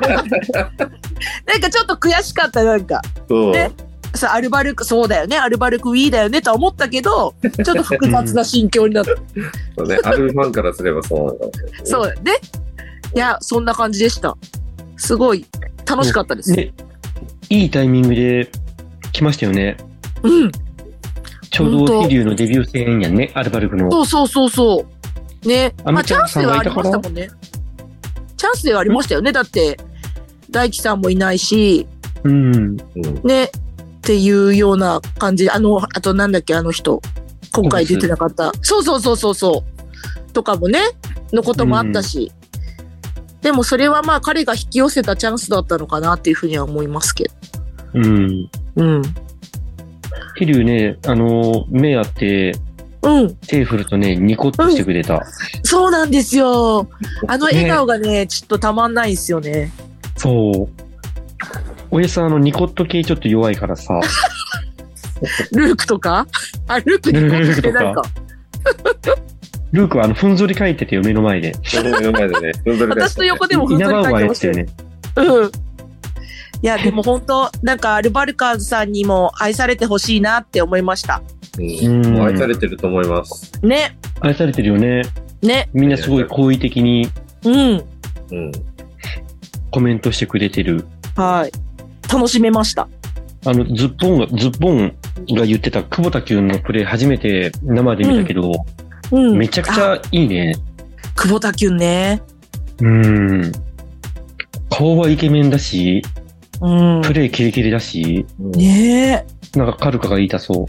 ちょっと悔しかった、なんか。 そう。 ねさ、アルバルク、そうだよね、アルバルクウィーだよねとは思ったけど、ちょっと複雑な心境になった。 そうね。アルファンからすればそうなのかもしれないね。 そうだよね。いや、そんな感じでした。すごい楽しかったです。 ね、いいタイミングで来ましたよね。 うん。 ちょうど飛龍のデビュー戦やんね、アルバルクの。 そうそうそうそう。ね。まあ、チアメちゃんャンスではありましたもんね。チャンスではありましたよね。だって、大輝さんもいないし、 うん。 うん。 ね。っていうような感じで、あの、あとなんだっけ、あの人。今回出てなかった。そうそうそうそうそう。とかもね、のこともあったし。でもそれはまあ彼が引き寄せたチャンスだったのかなっていうふうには思いますけど。 うん。 うん。 飛龍ね、あの、目あって、 うん。 手振るとね、ニコッとしてくれた。 そうなんですよ。あの笑顔がね、ちょっとたまんないですよね。 そう。おやさん、あの、ニコッと系ちょっと弱いからさ。 ルークとかあ、ルークにこしてないか。 ルークはあの、ふんぞり返っててよ、目の前で。 目の前でね。 私の横でもふんぞり稲葉は返ってましたよ。 やってね。 うん。いや、でも本当なんかアルバルカーズさんにも愛されてほしいなって思いました。 うん。もう愛されてると思います。 ね。 愛されてるよね。 ね。 みんなすごい好意的にうん。 うん。 コメントしてくれてる。 はい。楽しめました。 あの、ズッポンが、ズッポンが言ってた久保田キュンのプレイ初めて生で見たけど、 うん。 めちゃくちゃいいね。 久保田キュンね。 うん。顔はイケメンだし、 うん。 プレイキレキレだし、 ねえ。 なんかカルカが言いたそう。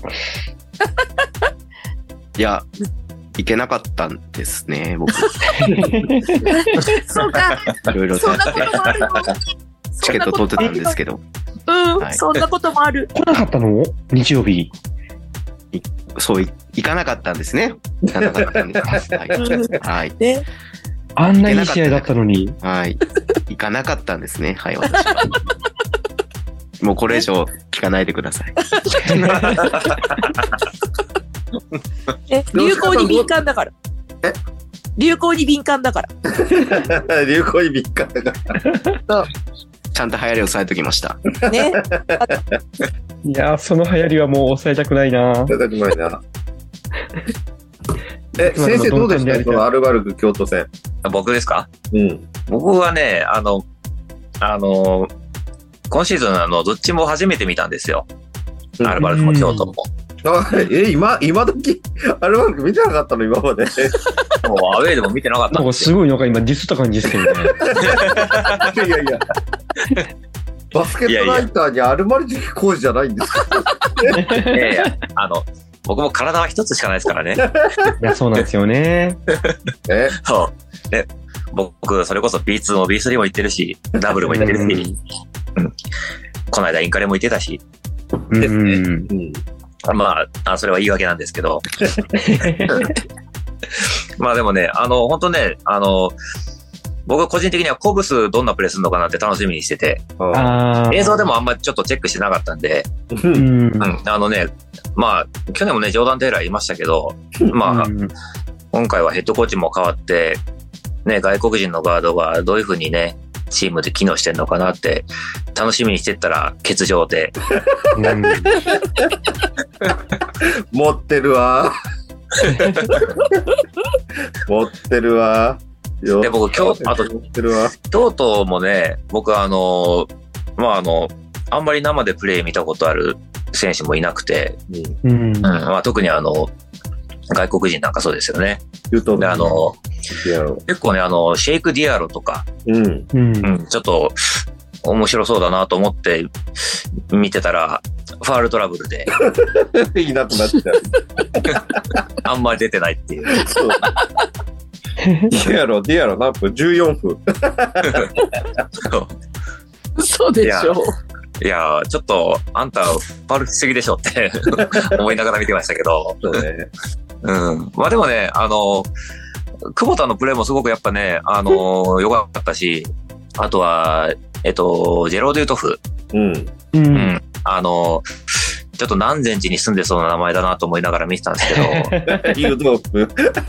いや、いけなかったんですね、僕。 そうか。 いろいろとそんなこともあるの。 チケット取ってたんですけど、 うん、 はいそんなこともある。 来なかったの日曜日。 そうい、行かなかったんですね。行かなかったんです。はい。はい。 ね。 あんないい試合だったのに。 はい。行かなかったんですね。はい、私は。もうこれ以上聞かないでください。 え、流行に敏感だから。 え流行に敏感だから。 流行に敏感だから。 ちゃんと流行りを抑えときました。 ね。 いやー、その流行りはもう抑えたくないな。 出たくないな。え、先生どうでしたこのアルバルク京都戦。 僕ですか？ うん。 僕はね、あの、あの、今シーズン、あの、どっちも初めて見たんですよ。アルバルクも京都も。 あえ、今、今時、アルバルク見てなかったの今まで。 もうアウェーでも見てなかったなんかんですよ。 すごいなんか今ディスった感じですけどね。 いやいや。バスケットライターにアルバルク工事じゃないんですか？ いやいや、あの、僕も体は一つしかないですからね。 いや、そうなんですよね。 えそう。で、僕、それこそ ビーツー も ビースリー も行ってるし、ダブルも行ってるし、うん、この間インカレも行ってたし、 うん。 ですね。 うんうん。 まあ、あそれは言い訳なんですけど。まあでもね、あの、本当ね、あの、僕個人的にはコブスどんなプレーするのかなって楽しみにしてて、 ああー映像でもあんまりちょっとチェックしてなかったんで、 ーううんん。 うん、あのね、まあ、去年もね、ジョーダン・テイラーいましたけど、まあ、 うん今回はヘッドコーチも変わって、 ね、外国人のガードがどういう風にね、チームで機能してんのかなって楽しみにしてったら欠場で。 うん、 持ってるわ。持ってるわ。 で、僕今日、あと、 持ってるわ。 京都もね、僕あの、まああの、あんまり生でプレー見たことある選手もいなくて、 うんうんまあ、特にあの、外国人なんかそうですよね。で、あの、結構ね、あの、シェイク・ディアロとか、 うん。 うんうん、ちょっと面白そうだなと思って見てたら、ファールトラブルで、 いなくなっちゃう。 あんまり出てないっていう。 そうディアロ、ディアロ何分 ?じゅうよん 分。 嘘でしょ。 いやー、ちょっと、あんた、ファウルしすぎでしょって思いながら見てましたけど。 そうね。 うん。まあでもね、あの、久保田のプレーもすごくやっぱね、あの、良かったし、あとは、えっと、ジェロード・ユトフ。 うん。 う。 うんん。あの、ちょっと南禅寺に住んでそうな名前だなと思いながら見てたんですけど。 ユードー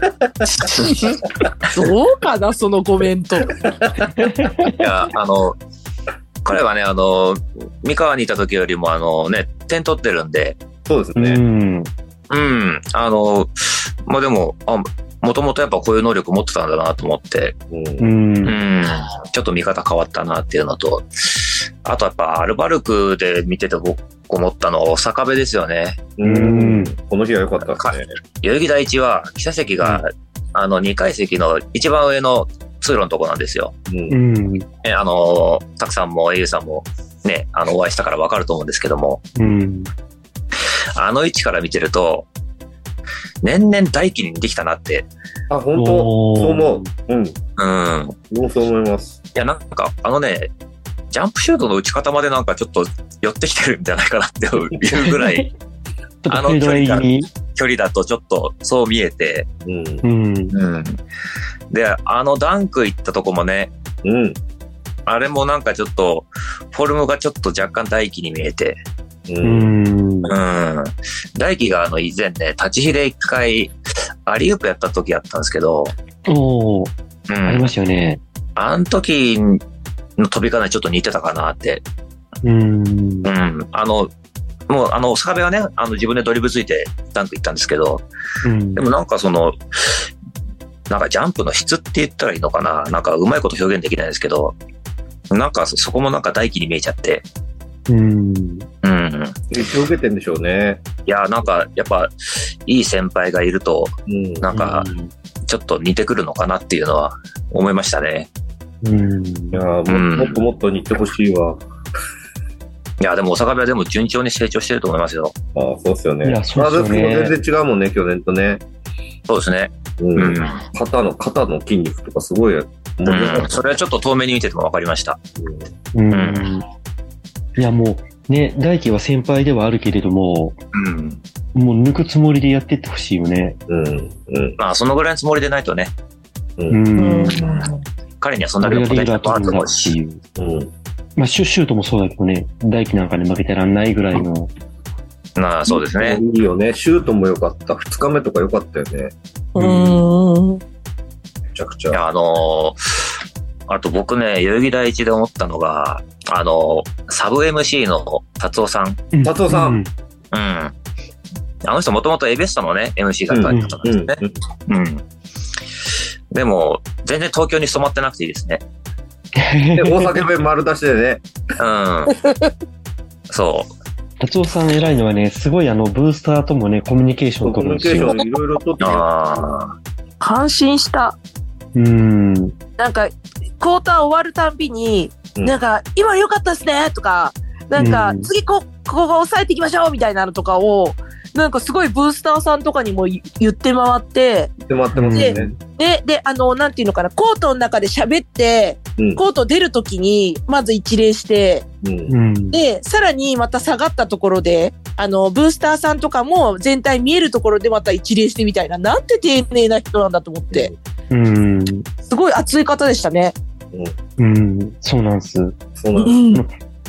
プ。 どうかな、そのコメント。 いや、あの、彼はね、あの、三河にいた時よりも、あのね、点取ってるんで。 そうですね。 うん。 うん。あの、まあ、でも、あ、もともとやっぱこういう能力持ってたんだなと思って、 うんうんう。ん。ちょっと見方変わったなっていうのと、あとやっぱアルバルクで見てて僕思ったのは坂部ですよね。 うん。この日は良かったですね。 代々木第一は、記者席が、あの、にかい席の一番上の通路のとこなんですよ。 う。 うんん。 ね、あの、たくさんも、エイユさんも、ね、あの、お会いしたからわかると思うんですけども、 うん。 あの位置から見てると、年々大輝に似てきたなって。 あ、本当おーそう思う。うん。 うん。い僕もそう思います。 や、なんか、あのね、ジャンプシュートの打ち方までなんかちょっと寄ってきてるんじゃないかなっていうぐらい、 ちょっとフェードインに。 距離だとちょっとそう見えて、 うん。 うん。 うん。で、あのダンク行ったとこもね、 うん。 あれもなんかちょっと、フォルムがちょっと若干大輝に見えて、 う。 うんん。 うん。大輝があの以前ね、立ち火で一回、アリウープやった時やったんですけど、 おー、 うんありま。したよね。 あの時の飛び方にちょっと似てたかなって。 うん。 うん。あの、もうあの、坂部はね、あの自分でドリブルついてダンク行ったんですけど、 うんでもなんかその、なんかジャンプの質って言ったらいいのかな、なんかうまいこと表現できないんですけど、なんかそこもなんか大輝に見えちゃって、 うん。 うん。 影響受けてんでしょうね。 いや、なんかやっぱいい先輩がいると、 うん。 なんかちょっと似てくるのかなっていうのは思いましたね。 うん。 いやーうんももっともっと似てほしいわ。 いや、でも大阪部はでも順調に成長してると思いますよ。 ああ、そうっすよね。 いやそうっすよねまあでも全然違うもんね、去年とね。 そうですね。 うん。 うん。 肩の、肩の筋肉とかすごい盛り上がうん、それはちょっと遠目に見てても分かりました。 うん。 うんいや、もう、ね、大輝は先輩ではあるけれども、 うん。 もう抜くつもりでやってってほしいよね。 うん。うん。 まあ、そのぐらいのつもりでないとね、 う。 うんん。 彼にはそんだけの俺がレギュラーポテンシャルもあると取るんだって思うし。 いう。 うん。 まあ、シュシュートもそうだけどね、大輝なんかに負けてらんないぐらいの。 まあ、そうですね。 いいよね。シュートも良かった。二日目とか良かったよね。 うん。 めちゃくちゃ。 いや、あのーあと僕ね、代々木第一で思ったのが、あのーサブ エムシー の達夫さん。 うん達夫さんうん。あの人もともとエベストのね、エムシー だった方なんうん。 ですね。うん。でも、全然東京に染まってなくていいですね。 で、大阪弁丸出しでね。 うん。そう。 達夫さん偉いのはね、すごいあの、ブースターともね、コミュニケーションをコ取るんですよ。 ミュニケーションいろいろとって。 あ感心した。 うん。 なんか、クォーター終わるたんびに、 うんなんか、今良かったっすねとか、なんか、 うん次こ、ここが抑えていきましょうみたいなのとかを、なんかすごいブースターさんとかにも言言って回って、 で待ってますよね。 で、で、あの、なんていうのかな、コートの中で喋って、 うん。 コート出るときに、まず一礼して、 うん。 うん。 で、さらにまた下がったところで、あの、ブースターさんとかも全体見えるところでまた一礼してみたいな、なんて丁寧な人なんだと思って、 うん。 すごい熱い方でしたね。 うん。そうなんです。 そうなんうん。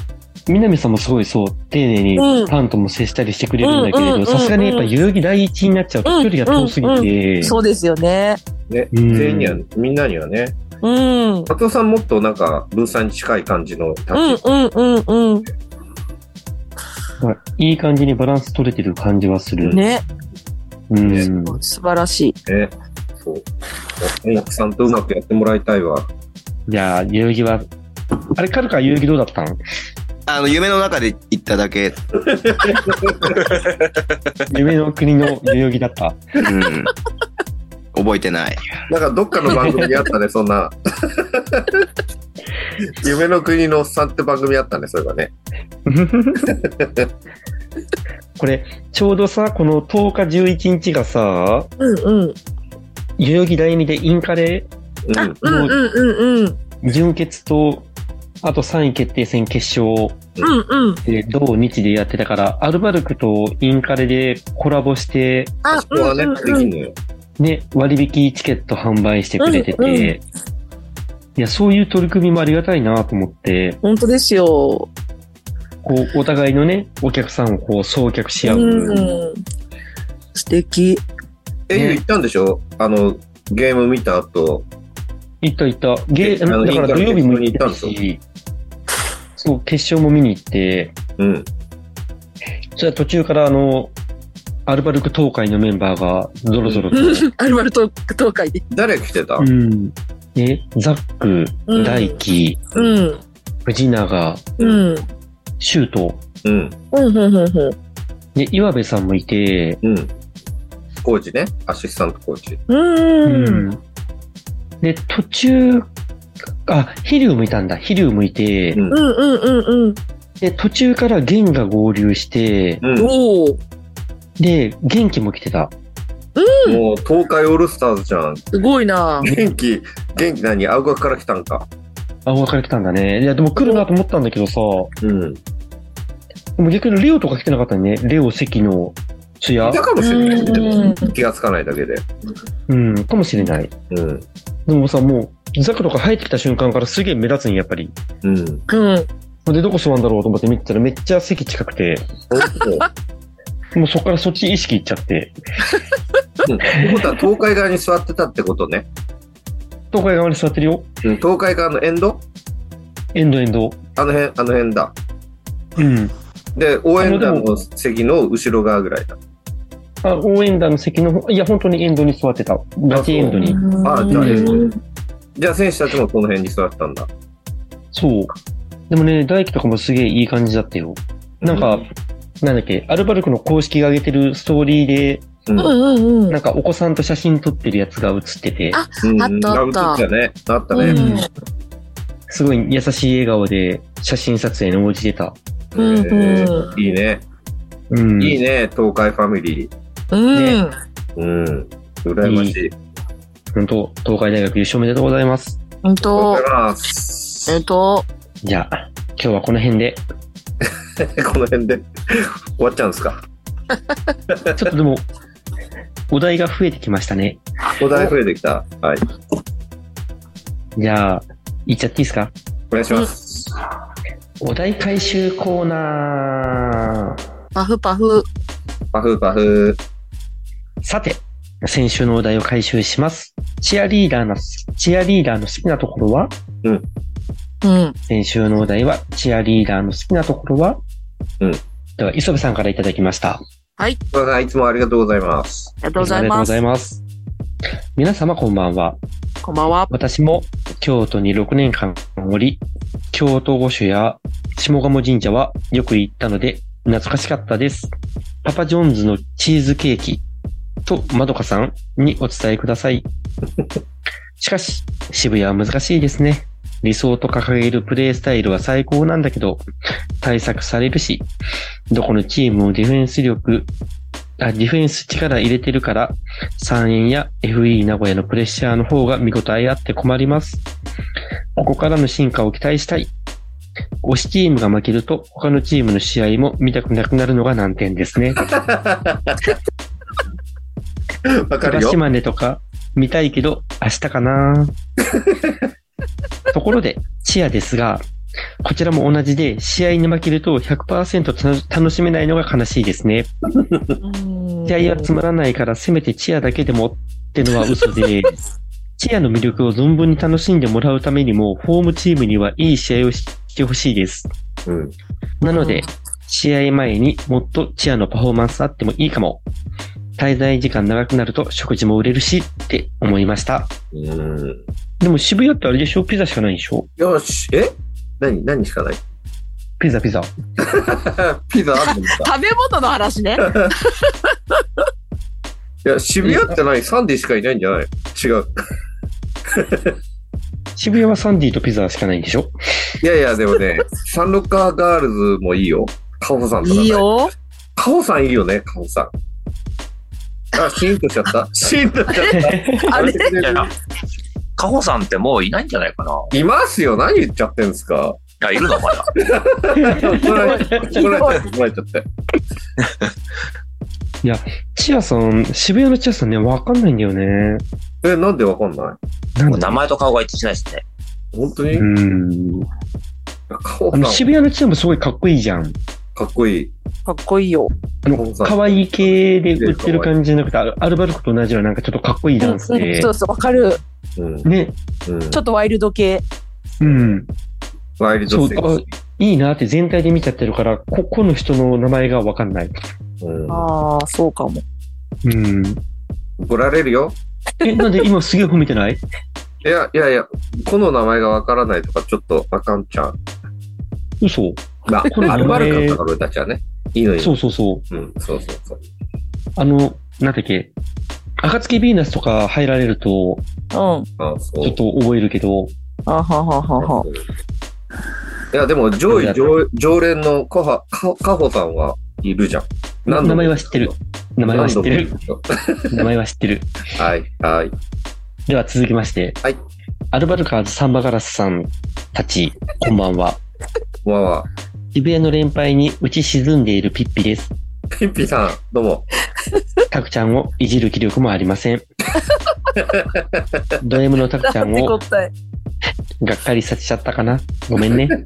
南さんもすごいそう、丁寧にファンとも接したりしてくれるんだけれど、さすがにやっぱ代々木第一になっちゃうと距離が遠すぎて。 そうですよね。 ね、 うん全員には、みんなにはね。 うん。うん加藤さんもっとなんか、ブーさんに近い感じの立ち位置。 うんうんうん。 まあいい感じにバランス取れてる感じはする。 ね。 うん。 素晴らしい。 ね。そう。音楽さんとうまくやってもらいたいわ。 いやー、代々木は、あれ、カルカ代々木どうだったん？ あの、夢の中で行っただけ。 夢の国の代々木だった。 うん。覚えてない。 なんかどっかの番組であったね、そんな。夢の国のおっさんって番組あったね、それがね。 これ、ちょうどさ、このとおかじゅういちにちがさ、 うんうん。 代々木第二でインカレうん。 うんうんうんうん。 準決と、あとさんい決定戦決勝うんうん。 で、同日でやってたから、アルバルクとインカレでコラボして、 あ、 そこはね、 うんできんのよ。 ね、割引チケット販売してくれてて、 うんうんいや、そういう取り組みもありがたいなと思って、 本当ですよ。 こう、お互いのね、お客さんをこう、送客し合う。 うん。素敵。 え、ゆう行ったんでしょあの、ゲーム見た後。 行った行った。ゲえあのーだから土曜日も行ったインカレ決勝にし、そう、決勝も見に行って、 うん。 それは途中からあの、アルバルク東海のメンバーがゾロゾロと、 アルバルト東海で。 誰来てたうん。ね、ザック、 うん大輝、 うん。 藤永、 うん。 シュート、 うん。 うんうんうんうん。 で、岩部さんもいて、 うん。コーチね。アシスタントコーチ。 うん。 で、途中、あ、飛龍もいたんだ。飛龍もいて、 うんうんうんうんうん。 で、途中から元が合流して、 うん。 おお、 で、元気も来てた。 もう、東海オールスターズじゃん。 すごいな。 元気、元気何青学から来たんか。 あ、分かれてたんだね。いや、でも来るなと思ったんだけどさ、 うん。いでも逆にレオとか来てなかったね。レオ、関の、津屋たかもしれないけどうん気がつかないだけで。 うん、かもしれない。 うん。 でもさ、もう、ザクとか入ってきた瞬間からすげえ目立つんやっぱり。 うん。 うん。 で、どこ座るんだろうと思って見てたらめっちゃ席近くて、もうそこからそっち意識いっちゃって、 うん。ってことは、東海側に座ってたってことね。 東海側に座ってるよ。 うん。東海側のエンドエンドエンド。 あの辺、あの辺だ。 うん。 で、応援団の席の後ろ側ぐらいだ。 あ、応援団の席の方、いや、本当にエンドに座ってた。ガチエンドに。 あじゃあうんじゃあ選手たちもこの辺に座ってたんだ。 そう。でもね、大輝とかもすげえいい感じだったよ。なんか、なんだっけ、アルバルクの公式が上げてるストーリーで、 うん、 ううんんうんうん。 なんかお子さんと写真撮ってるやつが写ってて、 あうん、 あったあったあ映ってたね。あったね。 うんすごい優しい笑顔で写真撮影に応じてた。 うんえーいいね。 うん。 いいね、東海ファミリー。 うん。 ねうん。羨ましい。 本当、東海大学優勝おめでとうございます。 うんありがとうごとざい、ます。 えっと、 じゃあ、今日はこの辺で。 この辺で終わっちゃうんですか。 ちょっとでも、お題が増えてきましたね。 お題増えてきた。はい。 じゃあ、いっちゃっていいですか？ お願いします。 お題回収コーナー。 パフパフ。 パフパフ。 さて、先週のお題を回収します。チアリーダーの、チアリーダーの好きなところは？ うん。 先週のお題は、チアリーダーの好きなところは？ うん。 では、磯部さんからいただきました。 小田さん、いつもありがとうございます。 ありがとうございありがとうごます。 ざいます。皆様こんばんは。 こんばんは。 私も京都にろくねんかんおり、京都御所や下鴨神社はよく行ったので懐かしかったです。パパジョーンズのチーズケーキとまどかさんにお伝えください。しかし、渋谷は難しいですね。理想と掲げるプレースタイルは最高なんだけど、対策されるし、どこのチームもディフェンス力、あディフェンス力入れてるから、三円や エフイー 名古屋のプレッシャーの方が見応えあって困ります。ここからの進化を期待したい。推しチームが負けると他のチームの試合も見たくなくなるのが難点ですね。 わかるよ。 島根とか見たいけど明日かな。ところで、チアですが、 こちらも同じで、試合に負けると ひゃくパーセント 楽しめないのが悲しいですね。試合はつまらないから、せめてチアだけでもってのは嘘で、チアの魅力を存分に楽しんでもらうためにも、ホームチームにはいい試合をしてほしいです。 うん、 なので、試合前にもっとチアのパフォーマンスあってもいいかも。滞在時間長くなると食事も売れるしって思いました。 うん、 でも渋谷ってあれでしょ？ピザしかないでしょ？ よし、え何何しかない？ ピザピザ。 ピザあるんだ。 食べ物の話ね。 いや、渋谷って何？サンディしかいないんじゃない？違う。 渋谷はサンディとピザしかないんでしょ？ いやいや、でもね、サンロッカーガールズもいいよ。カホさんとか、ね。 いいよ。 カホさんいいよね、カホさん。あ、シーンとしちゃったシーンとしちゃった。 あれいや、カホさんってもういないんじゃないかな。 いますよ。何言っちゃってんですか。 あ、いるのまだ。 怒られちゃって、怒られちゃって。 いや、チアさん、渋谷のチアさんね、わかんないんだよね。 え、なんでわかんない？ なんで名前と顔が一致しないですね。 本当に？ うーん。 カホさんあの、渋谷のチアもすごいかっこいいじゃん。 かっこいい。 かっこいいよ。 あの、可愛い系で売ってる感じじゃなくて、アルバルクと同じようななんかちょっとかっこいいダンスうんうんで。 そうそう、わかる。 うん、 ね。 うん、 ちょっとワイルド系。 うん。 ワイルドセそう、あいいなって全体で見ちゃってるから、ここの人の名前がわかんない。 うん、 ああ、そうかも。 うん。 怒られるよ。 え、なんで今すげえ褒めてない？ いやいやいや、この名前がわからないとかちょっとあかんちゃう。 嘘？ まあ、 これアルバルクだから俺たちはね。いいのに。 そうそうそう。 うん、そうそうそう。 あの、なんだっけ、暁ヴィーナスとか入られると、 うん。 あそうちょっと覚えるけど、 あはははは。 いや、でも上位常常連のカハカカホさんはいるじゃん。 名前は知ってる。名前は知ってる。名前は知ってる。 はい、はい。 では続きまして、 はい。 アルバルカーズサンバガラスさんたち、こんばんは。 こんばんは。 渋谷の連敗に打ち沈んでいるピッピです。 ピッピさん、どうも。 タクちゃんをいじる気力もありません。ド M のタクちゃんをがっかりさせちゃったかな。ごめんね。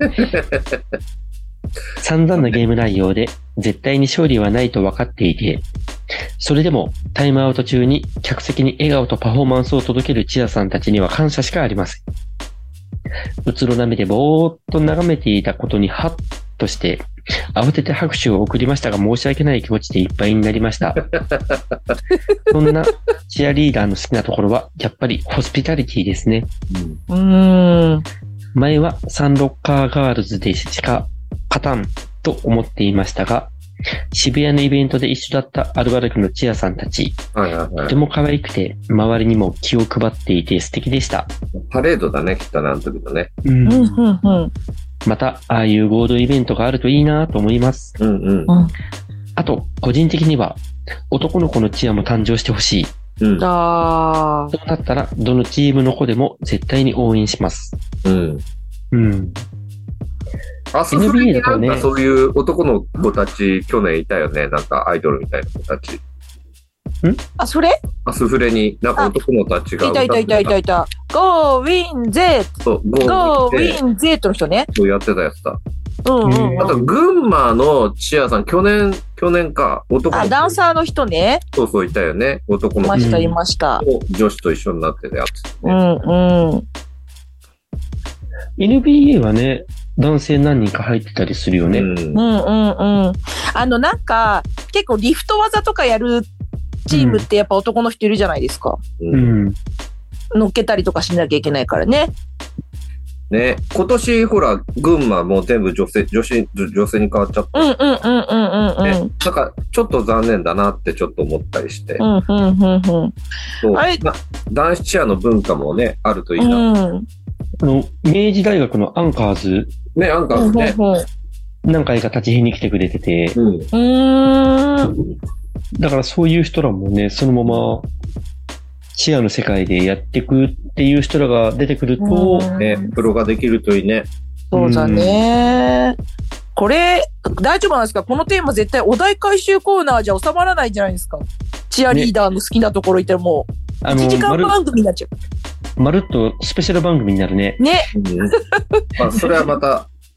散々なゲーム内容で絶対に勝利はないと分かっていて、それでもタイムアウト中に客席に笑顔とパフォーマンスを届けるチアさんたちには感謝しかありません。うつろな目でぼーっと眺めていたことにハッとして慌てて拍手を送りましたが、申し訳ない気持ちでいっぱいになりました。そんなチアリーダーの好きなところはやっぱりホスピタリティですね。 うーん。 前はサンロッカーガールズでしか勝たんと思っていましたが、渋谷のイベントで一緒だったアルバルクのチアさんたち、 はいはいはい。 とても可愛くて周りにも気を配っていて素敵でした。 パレードだね、きっとね、あの時のね。 ううんん、うん、うん。 また、ああいう合同イベントがあるといいなと思います。 うんうん。 うんあと、個人的には、男の子のチアも誕生してほしい。 うん。 あそうなったら、どのチームの子でも絶対に応援します。 うん。 うん。 あ、それにエヌビーエー だとねなんかそういう男の子たち、去年いたよね。なんかアイドルみたいな子たち。 あ。あ、それアスフレになんか男の子たちがいたいたいたいたいた。Go Win Z! そう、ゴ Go ーで Win Z の人ね。 そうやってたやつだ。 うんうんうん。 あと、群馬のチアさん、去年、去年か、男のあ、 子。 ダンサーの人ね。 そうそういたよね。男いの子ました、いました。 と女子と一緒になってたやつ、 うね。 んうん。 エヌビーエー はね、男性何人か入ってたりするよね。 うんうんうんうん。あの、なんか、結構リフト技とかやるチームってやっぱ男の人いるじゃないですか。 ううんん。 乗っけたりとかしなきゃいけないからね。 ね、今年ほら、群馬もう全部女性、女子、女性に変わっちゃった。 うんうんうんうんうんうん。 ね、なんか、ちょっと残念だなってちょっと思ったりして。 うんうんうんうん。 そうあれま男子チアの文化もね、あるといいな。 うん。 あの、明治大学のアンカーズ、 ね、アンカーズね。 何回か立ち日に来てくれてて、 うん。 うーん。 だからそういう人らもね、そのまま、チアの世界でやっていくっていう人らが出てくると、 ね、プロができるといいね。 そうだね。これ、大丈夫なんですか？このテーマ絶対お題回収コーナーじゃ収まらないじゃないですか。チアリーダーの好きなところいたらもう、 あいちじかまるん番組になっちゃまるっとスペシャル番組になるね。 う。ね。 うんまあ、それはまた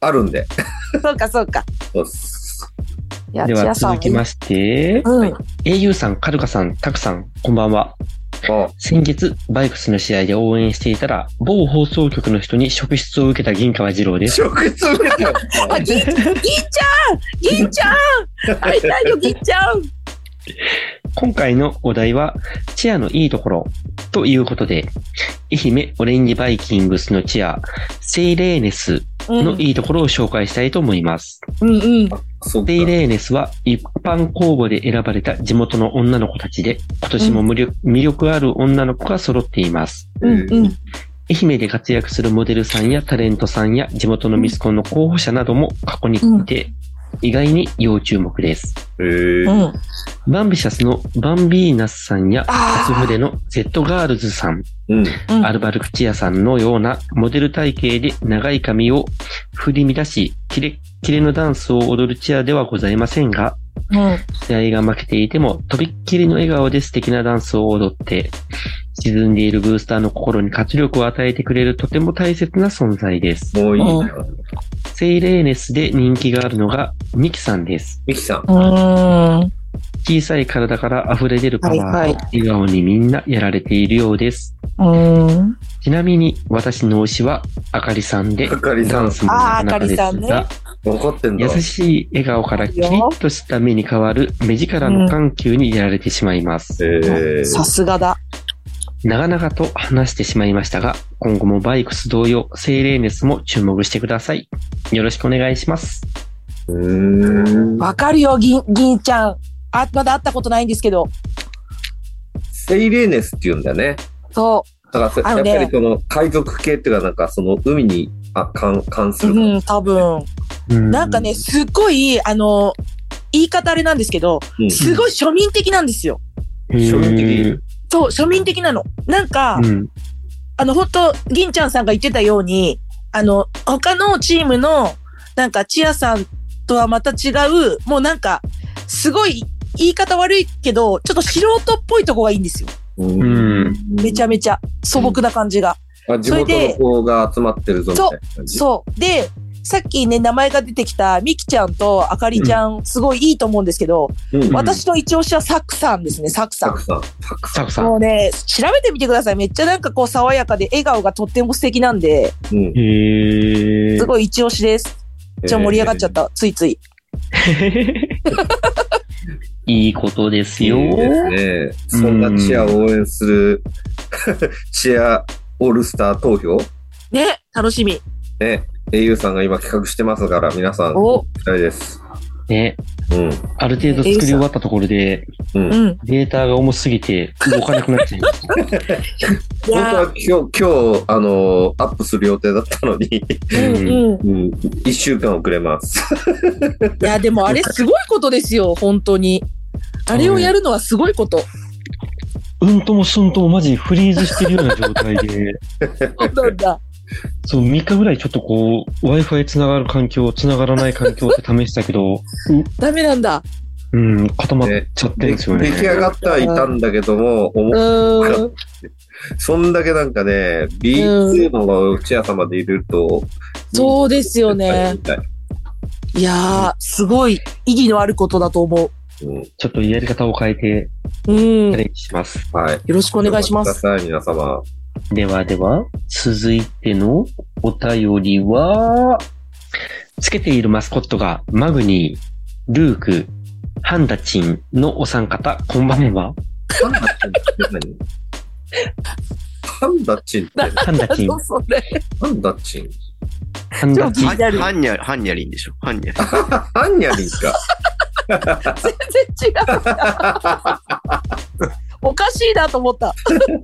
あるんで。 そうか、そうか。 そうっす。 いや、 ではチアさん続きまして、 うん。 エーユー さん、カルカさん、タクさん、こんばんは。 あ、 先月、バイクスの試合で応援していたら、某放送局の人に職質を受けた銀川二郎です。 職質受けたよ。 あ、銀、銀ちゃん銀ちゃん会いたいよ、銀ちゃん今回のお題は、チアのいいところということで、愛媛オレンジバイキングスのチア、セイレーネスのいいところを紹介したいと思います。 うんうん。 そうかセイレーネスは一般公募で選ばれた地元の女の子たちで、今年も魅力、魅力ある女の子が揃っています。 うんうん。 愛媛で活躍するモデルさんやタレントさんや地元のミスコンの候補者なども過去にいて、意外に要注目です。 へーうん。 バンビシャスのバンビーナスさんや、 あー初筆の Z ガールズさん、 うん。 うんアルバルクチアさんのようなモデル体型で長い髪を振り乱し、キレッキレのダンスを踊るチアではございませんが、 うん。 試合が負けていても、とびっきりの笑顔で素敵なダンスを踊って、沈んでいるブースターの心に活力を与えてくれるとても大切な存在です。 もういいな。 セイレーネスで人気があるのがミキさんです。 ミキさん。 うーん。 小さい体から溢れ出るパワーとはいはい笑顔にみんなやられているようです。 うーん。 ちなみに私の推しはあかりさんで、 あかりさんダンスもなかなかですあーあかりさんがね、 分かってんだ。 優しい笑顔からキリッとした目に変わる目力の緩急にやられてしまいます。 えー、 さすがだ。 長々と話してしまいましたが、今後もバイクス同様、セイレーネスも注目してください。よろしくお願いします。 うーん。 わかるよ、銀、銀ちゃん。あ、まだ会ったことないんですけど。 セイレーネスって言うんだよね。 そだからそ、 あのねやっぱりその海賊系っていうかなんかその海にあ関関すう。 る。 うん、多分。なんかね、すっごい、あの、言い方あれなんですけど、 うんすごい庶民的なんですよ。 庶民的そう、庶民的なの。なんか、 うん。 あの、本当銀ちゃんさんが言ってたように、あの、他のチームの、なんか、チアさんとはまた違う、もうなんか、すごい、言い方悪いけど、ちょっと素人っぽいとこがいいんですよ。 うんめちゃめちゃ素朴な感じが。 あ地元の子が集まってるぞみたいな感じ。 そう。で、さっきね、名前が出てきたミキちゃんとあかりちゃん、すごいいいと思うんですけど、 うん。 私の一押しはサクさんですね、サクさん。 サクさん。サクさサクさ。 もうんね、調べてみてください。めっちゃなんかこう爽やかで笑顔がとっても素敵なんで、 うん。 へーすごい一押しです。ちょ、盛り上がっちゃった。ついつい。 いいことですよ。 いいですね。そんなチアを応援するチアオールスター投票ね、楽しみ。 ね。エーユー さんが今企画してますから、皆さん、 お期待です。 ね、 うん。 ある程度作り終わったところで、 うん。 うん。いデータが重すぎて動かなくなっちゃいました。 本当やは今日、今日、あの、アップする予定だったのに、 ー、うんうん。 うん、一週間遅れます。 いや、でもあれすごいことですよ、本当に。あれをやるのはすごいこと。 うんともすんともマジフリーズしてるような状態で、 そうなんだ。 そう、みっかぐらいちょっとこう、Wi-Fi 繋がる環境、繋がらない環境って試したけど、 ダメなんだ。 うん、固まっちゃってるんですよね。 出来上がってはいたんだけども、 う思っーん。 そんだけなんかね、ビーツー のチア様でいると、 そうですよねみたい。 いやー、すごい意義のあることだと思うん、 ちょっとやり方を変えて、 う。うん。 チャレよンジします。 はい。 ろしくお願いします。 ください、皆様。 ではでは、続いてのお便りは、つけているマスコットがマグニー、ルーク、ハンダチンのお三方、こんばんは。 ハンダチンって何ハンダチンってハンダチン、 そうそれ。 ハンダチンハンダチンハ気になるンハンニャ、ハンニャリンでしょハンニャリン。 ハンニャリンか。 全然違う。おかしいなと思った。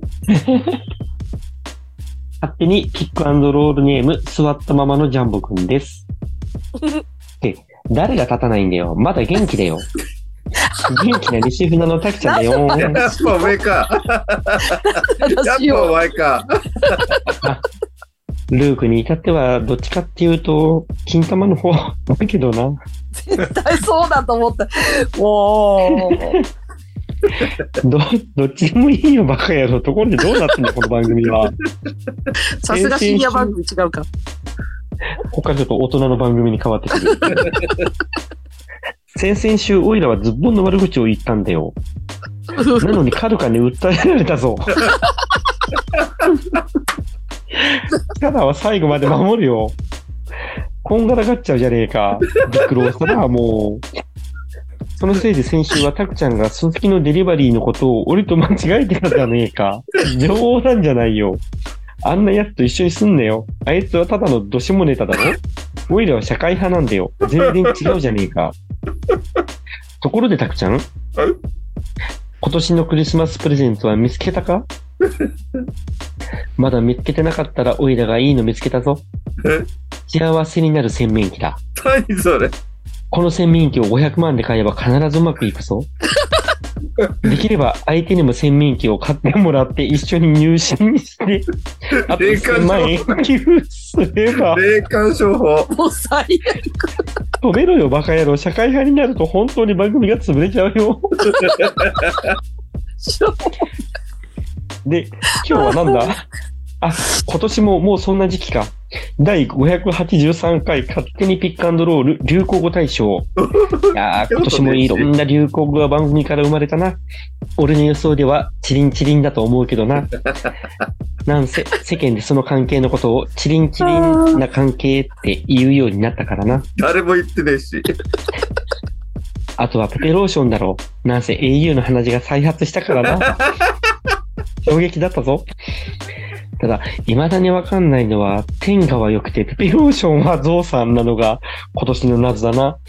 勝手にピックアンドロールネーム、座ったままのジャンボくんです。で、誰が立たないんだよ。まだ元気だよ。元気な西船のタキちゃんだよ。 やっぱお前か。やっ話を。 ぱお前か。 ルークに至っては、どっちかっていうと、金玉の方だけどな。 絶対そうだと思った。もう。 ど、どっちでもいいよ、バカ野郎。ところでどうなってんだ、この番組は。 さすが深夜番組違うか。 ここからちょっと大人の番組に変わってくる。先々週、オイラはズボンの悪口を言ったんだよ。なのにカルカに訴えられたぞ。ただは最後まで守るよ。こんがらがっちゃうじゃねえか。びっくりしたな、もう。そのせいで先週はタクちゃんが鈴木のデリバリーのことを俺と間違えてたじゃねえか。冗談じゃないよ。あんな奴と一緒にすんなよ。あいつはただのどしもネタだろ。オイラは社会派なんだよ。全然違うじゃねえか。ところでタクちゃん、今年のクリスマスプレゼントは見つけたか？まだ見つけてなかったらオイラがいいの見つけたぞ。幸せになる洗面器だ。 何それ？ この洗面器をごひゃくまんで買えば必ずうまくいくぞ。できれば相手にも洗面器を買ってもらって一緒に入信して、あとせんまん円寄付すれば。 霊感商法。 もう最悪。 止めろよバカ野郎。社会派になると本当に番組が潰れちゃうよ。で、今日はなんだ？あ、今年ももうそんな時期か。だいごひゃくはちじゅうさんかい勝手にピックアンドロール流行語大賞。いやー、今年もいろんな流行語が番組から生まれたな。俺の予想ではチリンチリンだと思うけどな。なんせ世間でその関係のことをチリンチリンな関係って言うようになったからな。 誰も言ってねえし。 あとはペペローションだろう。なんせ エーユー の鼻血が再発したからな。衝撃だったぞ。ただ、未だにわかんないのは、天下は良くて、ペペローションはゾウさんなのが今年の謎だな。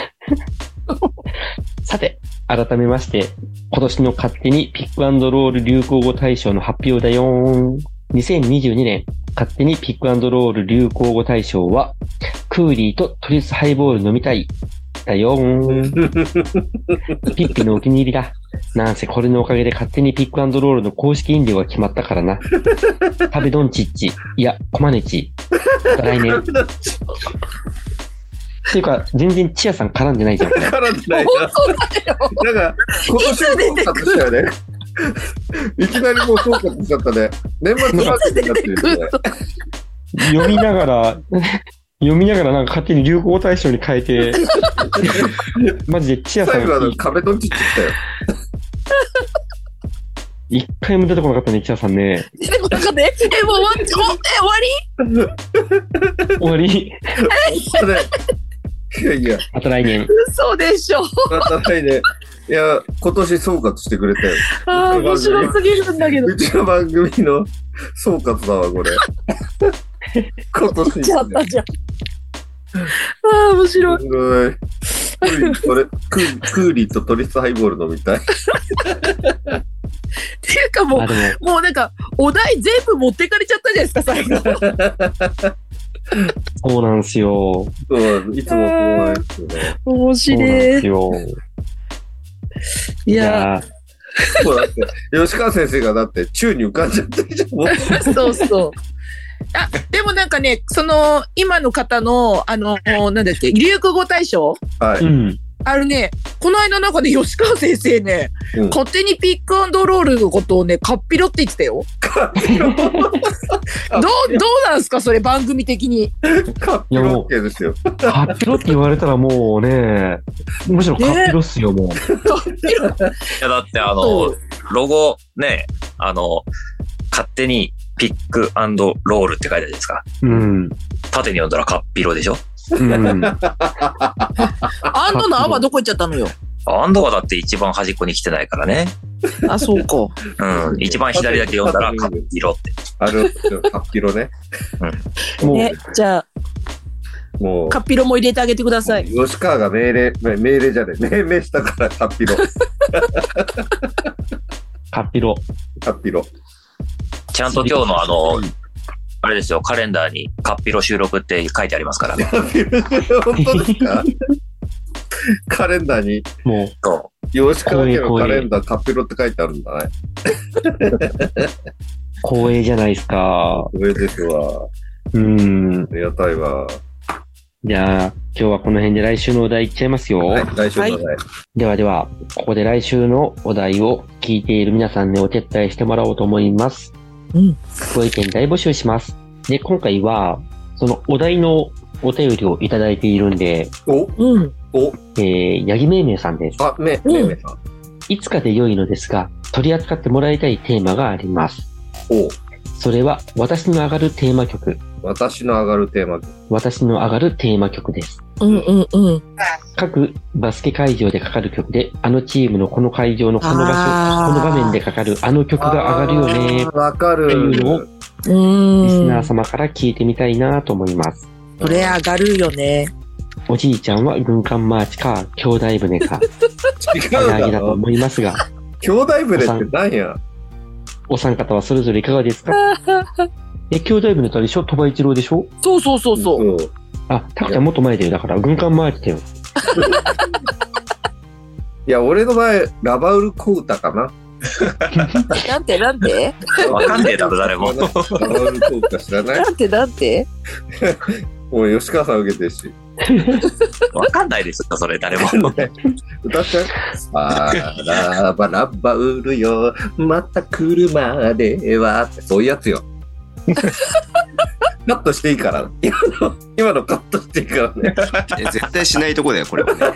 さて、改めまして、今年の勝手にピックアンドロール流行語大賞の発表だよ。にせんにじゅうにねん、勝手にピックアンドロール流行語大賞は、クーリーとトリスハイボール飲みたい。だよーん。ピッピのお気に入りだ。なんせこれのおかげで勝手にピックアンドロールの公式飲料が決まったからな。食べドンチッチ。いや、コマネチ。また来年。っていうか、全然チアさん絡んでないじゃん。 絡んでないな。 本当だよ。 なんか、今年も総括したよね。いきなりもう総括しちゃったね。年末ラッキーになってるよね。 読みながら、読みながらなんか勝手に流行語大賞に変えて、マジでチアさん最後はあの壁ドンチッチしたよ。 一回も出てこなかったね、チアさんね。 出てこなかったね。え、もう終わっ、え、終わり？ 終わり。 いやいや、 また来年。 嘘でしょ。 また来年。いや、今年総括してくれたよ。 ああ、面白すぎるんだけど。 うちの番組の総括だわ、これ。今年。 言っちゃったじゃん。ああ、面白い。 すごい。クーリー、これ、クークーリーとトリスハイボール飲みたい。 っていうかもあ、でも、 う、もうなんか、お題全部持ってかれちゃったじゃないですか、最後。 そうなんすよ。 そう、いつもこうなんですよね。 面そうなん白い。 ですよ。 いやー、そうだって、吉川先生がだって宙に浮かんじゃってるじゃん。もうそうそう。あ、でもなんかね、その、今の方の、あの、なんだっけ、流行語大賞はい。 うん。 あるね、この間なんかね、吉川先生ね、 うん勝手にピックアンドロールのことをね、カッピロって言ってたよ。どう、どうなんすかそれ、番組的に。 カッピロッケですよ。 カッピロって言われたらもうね、むしろカッピロっすよ、もう。 カッピロ。 いや、だってあの、ロゴね、あの、勝手にピックアンドロールって書いてあるじゃないですか。 うん。 縦に読んだらカッピロでしょ。 うん。 アンドのアはどこ行っちゃったのよ。 アンドはだって一番端っこに来てないからね。 あ、そうか。 うん。一番左だけ読んだらカッピロって。 ある、カッピロね。 もう、 ね、じゃあ、 もう、 カッピロも入れてあげてください。 吉川が命令、命令じゃねえ、命名したからカッピロ。 カッピロ。 カッピロ。 ちゃんと今日のあの、あれですよ、カレンダーにカッピロ収録って書いてありますからね。 カッピロ、本当ですか？カレンダーに、 もう、 そ吉川家のカレンダー、カッピロって書いてあるんだね。 光栄じゃないですか。 上ですわ。 うん。 ありがたいわ。 じゃあ、今日はこの辺で来週のお題いっちゃいますよ。 はい、来週のお題。 ではでは、ここで来週のお題を聞いている皆さんにお手伝いしてもらおうと思います。 うん。 ご意見大募集します。で、今回は、 そのお題のお便りをいただいているんで、 おうん。 おえー、八木めいめいさんです。 あ、め、 うんめいめいさん。 いつかで良いのですが、取り扱ってもらいたいテーマがあります。 おそれは、私の上がるテーマ曲。 私の上がるテーマ。 私の上がるテーマ曲です。 うんうんうん。 各バスケ会場でかかる曲で、あのチームのこの会場のこの場あー所、この場面でかかるあの曲が上がるよね、 あーわかる。 っていうのをうーん。 リスナー様から聞いてみたいなと思います。 これ上がるよね。 おじいちゃんは軍艦マーチか、兄弟船か、 違あげうだろ。 だと思いますが、 兄弟船って何や。 お三方はそれぞれいかがですか？え、兄弟船とあれでしょ？鳥羽一郎でしょ？ そうそうそうそう。 そう。 あ、タクちゃんもっと前だよ。だから、軍艦マーチだよ。 いや、俺の場合、ラバウルコウタかな。 なんてなんてわかんねえだろ、誰も。 ラバウルコウタ知らない？ なんてなんてもう吉川さん受けてるし。 わかんないですよ、それ、誰も。 歌っちゃう？あーラバラバウルよ、また来るまではって、そういうやつよ。カットしていいから。今の、今のカットしていいからね。 え絶対しないとこだよ、これはね。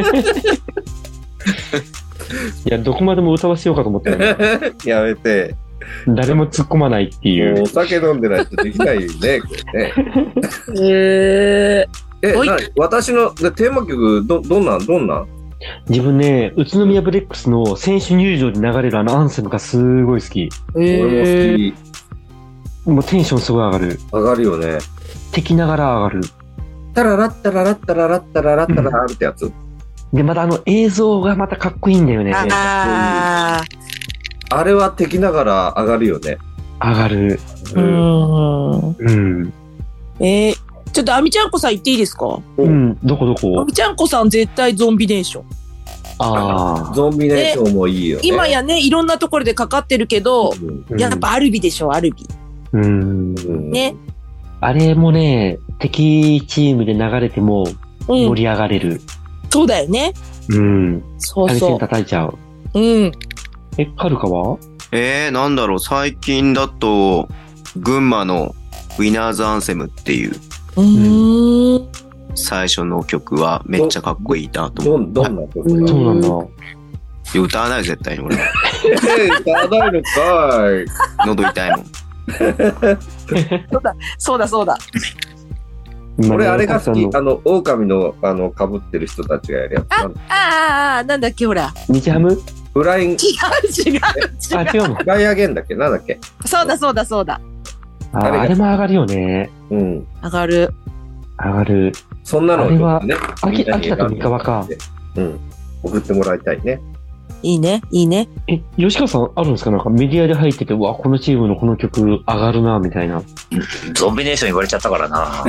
いや、どこまでも歌わせようかと思ったよね。 やめて。 誰も突っ込まないっていう。 もうお酒飲んでないとできないよね、これね。 ええ、 おいなに私のでテーマ曲、ど、どんなんどんなん自分ね、宇都宮ブレックスの選手入場で流れるあのアンセムがすごい好き。 ー、え俺も好き。 もうテンションすごい上がる。 上がるよね。 敵ながら上がる。 タララッタララッタララッタララッタララってやつ。 で、またあの映像がまたかっこいいんだよね。 ああれは敵ながら上がるよね。 上がる。 ー。うん。 うん。 えー、ちょっとアミちゃんこさん言っていいですか？ うん。どこどアこ？ ミちゃんこさん絶対ゾンビネーション。 ああ。 ゾンビネーションもいいよね。 今やね、いろんなところでかかってるけど、 うんやっぱアルビでしょ、アルビ。 うん。 うんね。 あれもね、敵チームで流れてもうん。 盛り上がれる。 そうだよね。 うん。対戦そうそ叩いちゃう。 う。うん。 え、カルカは？ えー、なんだろう、最近だと、群馬のウィナーズアンセムっていううーん。 最初の曲はめっちゃかっこいいなと思う。 どん、どんな曲うんそうなんだ。 いや歌わないよ、絶対に俺は。 え、歌わないのかい。 喉痛いもん。 そうだそうだ。 俺、あれが好き。 ああの、狼の、あの、被ってる人たちがやるやつ。なんだああああ、なんだっけ、ほら。 日ハム？ フライン、 違う違うあ、 違う。 違うの？ フライアゲンだっけなんだっけそうだそうだそうだ。 ああれがあれも上がるよね。 うん。 上がる。 上がる。 そんなのをちょっとね。 秋秋田と三河か。 うん。送ってもらいたいね。 いいね、いいね。 え、吉川さんあるんですか？なんかメディアで入ってて、うわ、このチームのこの曲上がるな、みたいな。 ゾンビネーション言われちゃったからな。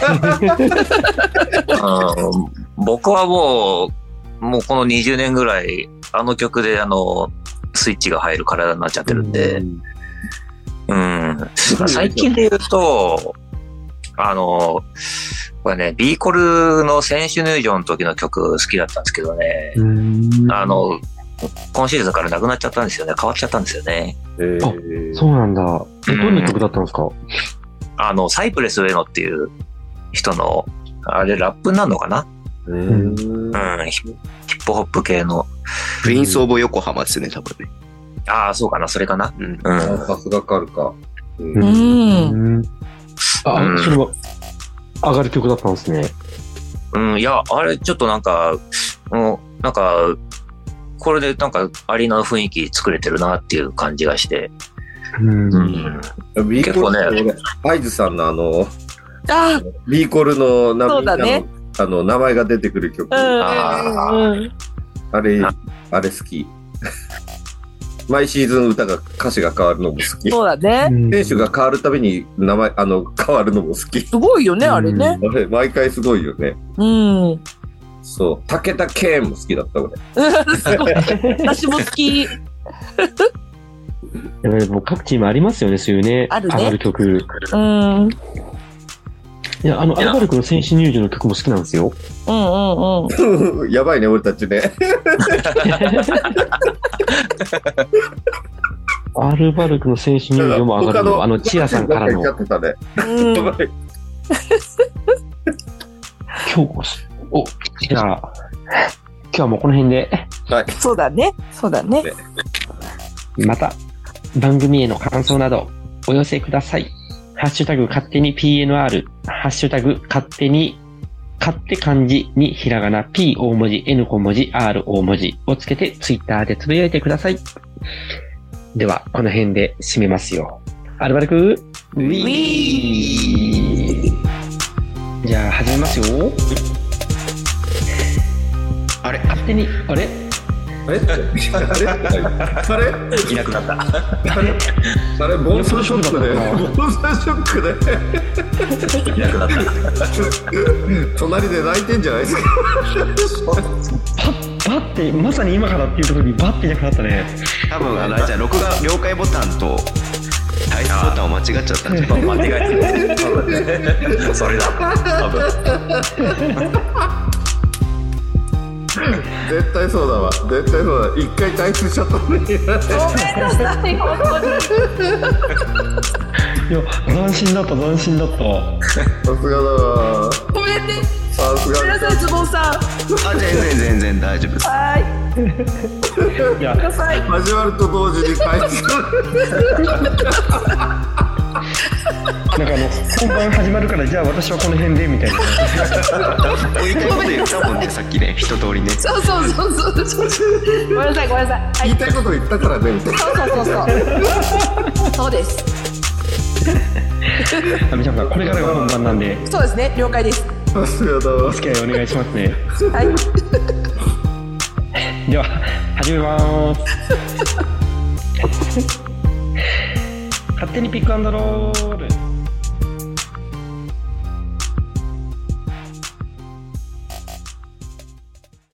うん、僕はもう、もうこのにじゅうねんぐらい、あの曲であの、スイッチが入る体になっちゃってるんで、うん。最近で言うと、あの、これね、ビーコルの選手入場の時の曲好きだったんですけどね、 うん。 あの、今シーズンからなくなっちゃったんですよね。変わっちゃったんですよね。 えーそうなんだ。え、どんな曲だったんですか？ あの、サイプレス上野っていう人の、あれラップになるのかな？ うーん。 うん、ヒヒップホップ系の。 プリンスオブ横浜ですね、多分ね。 ああ、そうかな、それかな。 うん。 うん。 あさすがカルカ。ううんん。 うん。あ、 うんそれは上がる曲だったんですね。 うん、いや、あれちょっとなんか、もう、なんか、これでなんか、アリーナの雰囲気作れてるなっていう感じがして。 うん。 うん。 ビーコル結構ね、俺、アイズさんのあの、 あビーコルのなそうだねあの、名前が出てくる曲。 あ、うんあうんうん。 あれあ、 あれ好き。毎シーズン歌が、歌詞が変わるのも好き。 そうだね。 選手が変わるたびに名前、あの、変わるのも好き。 すごいよね、あれね。 あれ、毎回すごいよね。 うん。 そう。武田圭も好きだった、俺。 すごい。私も好き。 やっぱりもう各チームありますよね、そういうね。 あるね上がる曲。 うん。うんいや、あの、アルバルクの選手入場の曲も好きなんですよ。 うんうん。 やばいね、俺たちね。 アルバルクの選手入場も上がるの。あの、チアさんからの。 なんか言っちゃってたね。 うんやばい。 今日こそ。お、じゃあ、今日はもうこの辺で、 はい。 そうだね。そうだね。 また番組への感想などお寄せください。ハッシュタグ勝手に ピーエヌアール、ハッシュタグ勝手に、勝手漢字にひらがな P 大文字 N 小文字 R 大文字をつけてツイッターでつぶやいてください。では、この辺で締めますよ。アルバルク、ウィーじゃあ始めますよ。 あれ勝手に、あれあれあれあれいなくなった。 あれあれボンサーショックで、ボンサーショックで、 いなくなった。 隣で泣いてんじゃないですか。 パッ、バッて、まさに今からっていうところにバッていなくなったね。 多分あのあれじゃん録画了解ボタンと退出ボタンを間違っちゃったんじゃない？ 間違えてる。それだ。多分。 絶対そうだわ。絶対そうだ。一回退出しちゃったのに。 ごめんなさい、本当に。 いや、斬新だった、斬新だった。 さすがだわ。 ごめんね。 さすがごめんなさい、ズボンさん。 あ、全然全然大丈夫です。 はい。 いやく、ださい。 始まると同時に退出。 なんかあの、本番始まるから、じゃあ私はこの辺で、みたいな。 言いたいこと言ったもんね、さっきね、一通りね。 そうそうそうそうそう。ごめんなさい、ごめんなさい。は言い。 いたいこと言ったからね、みたいな。 そうそうそうそう。そうです。 あみちゃんさん、これからが本番なんで、 そうですね、了解です。 さすがだわお。付き合いお願いしますね。 はい。 では、始めまーす。勝手にピックアンドロール。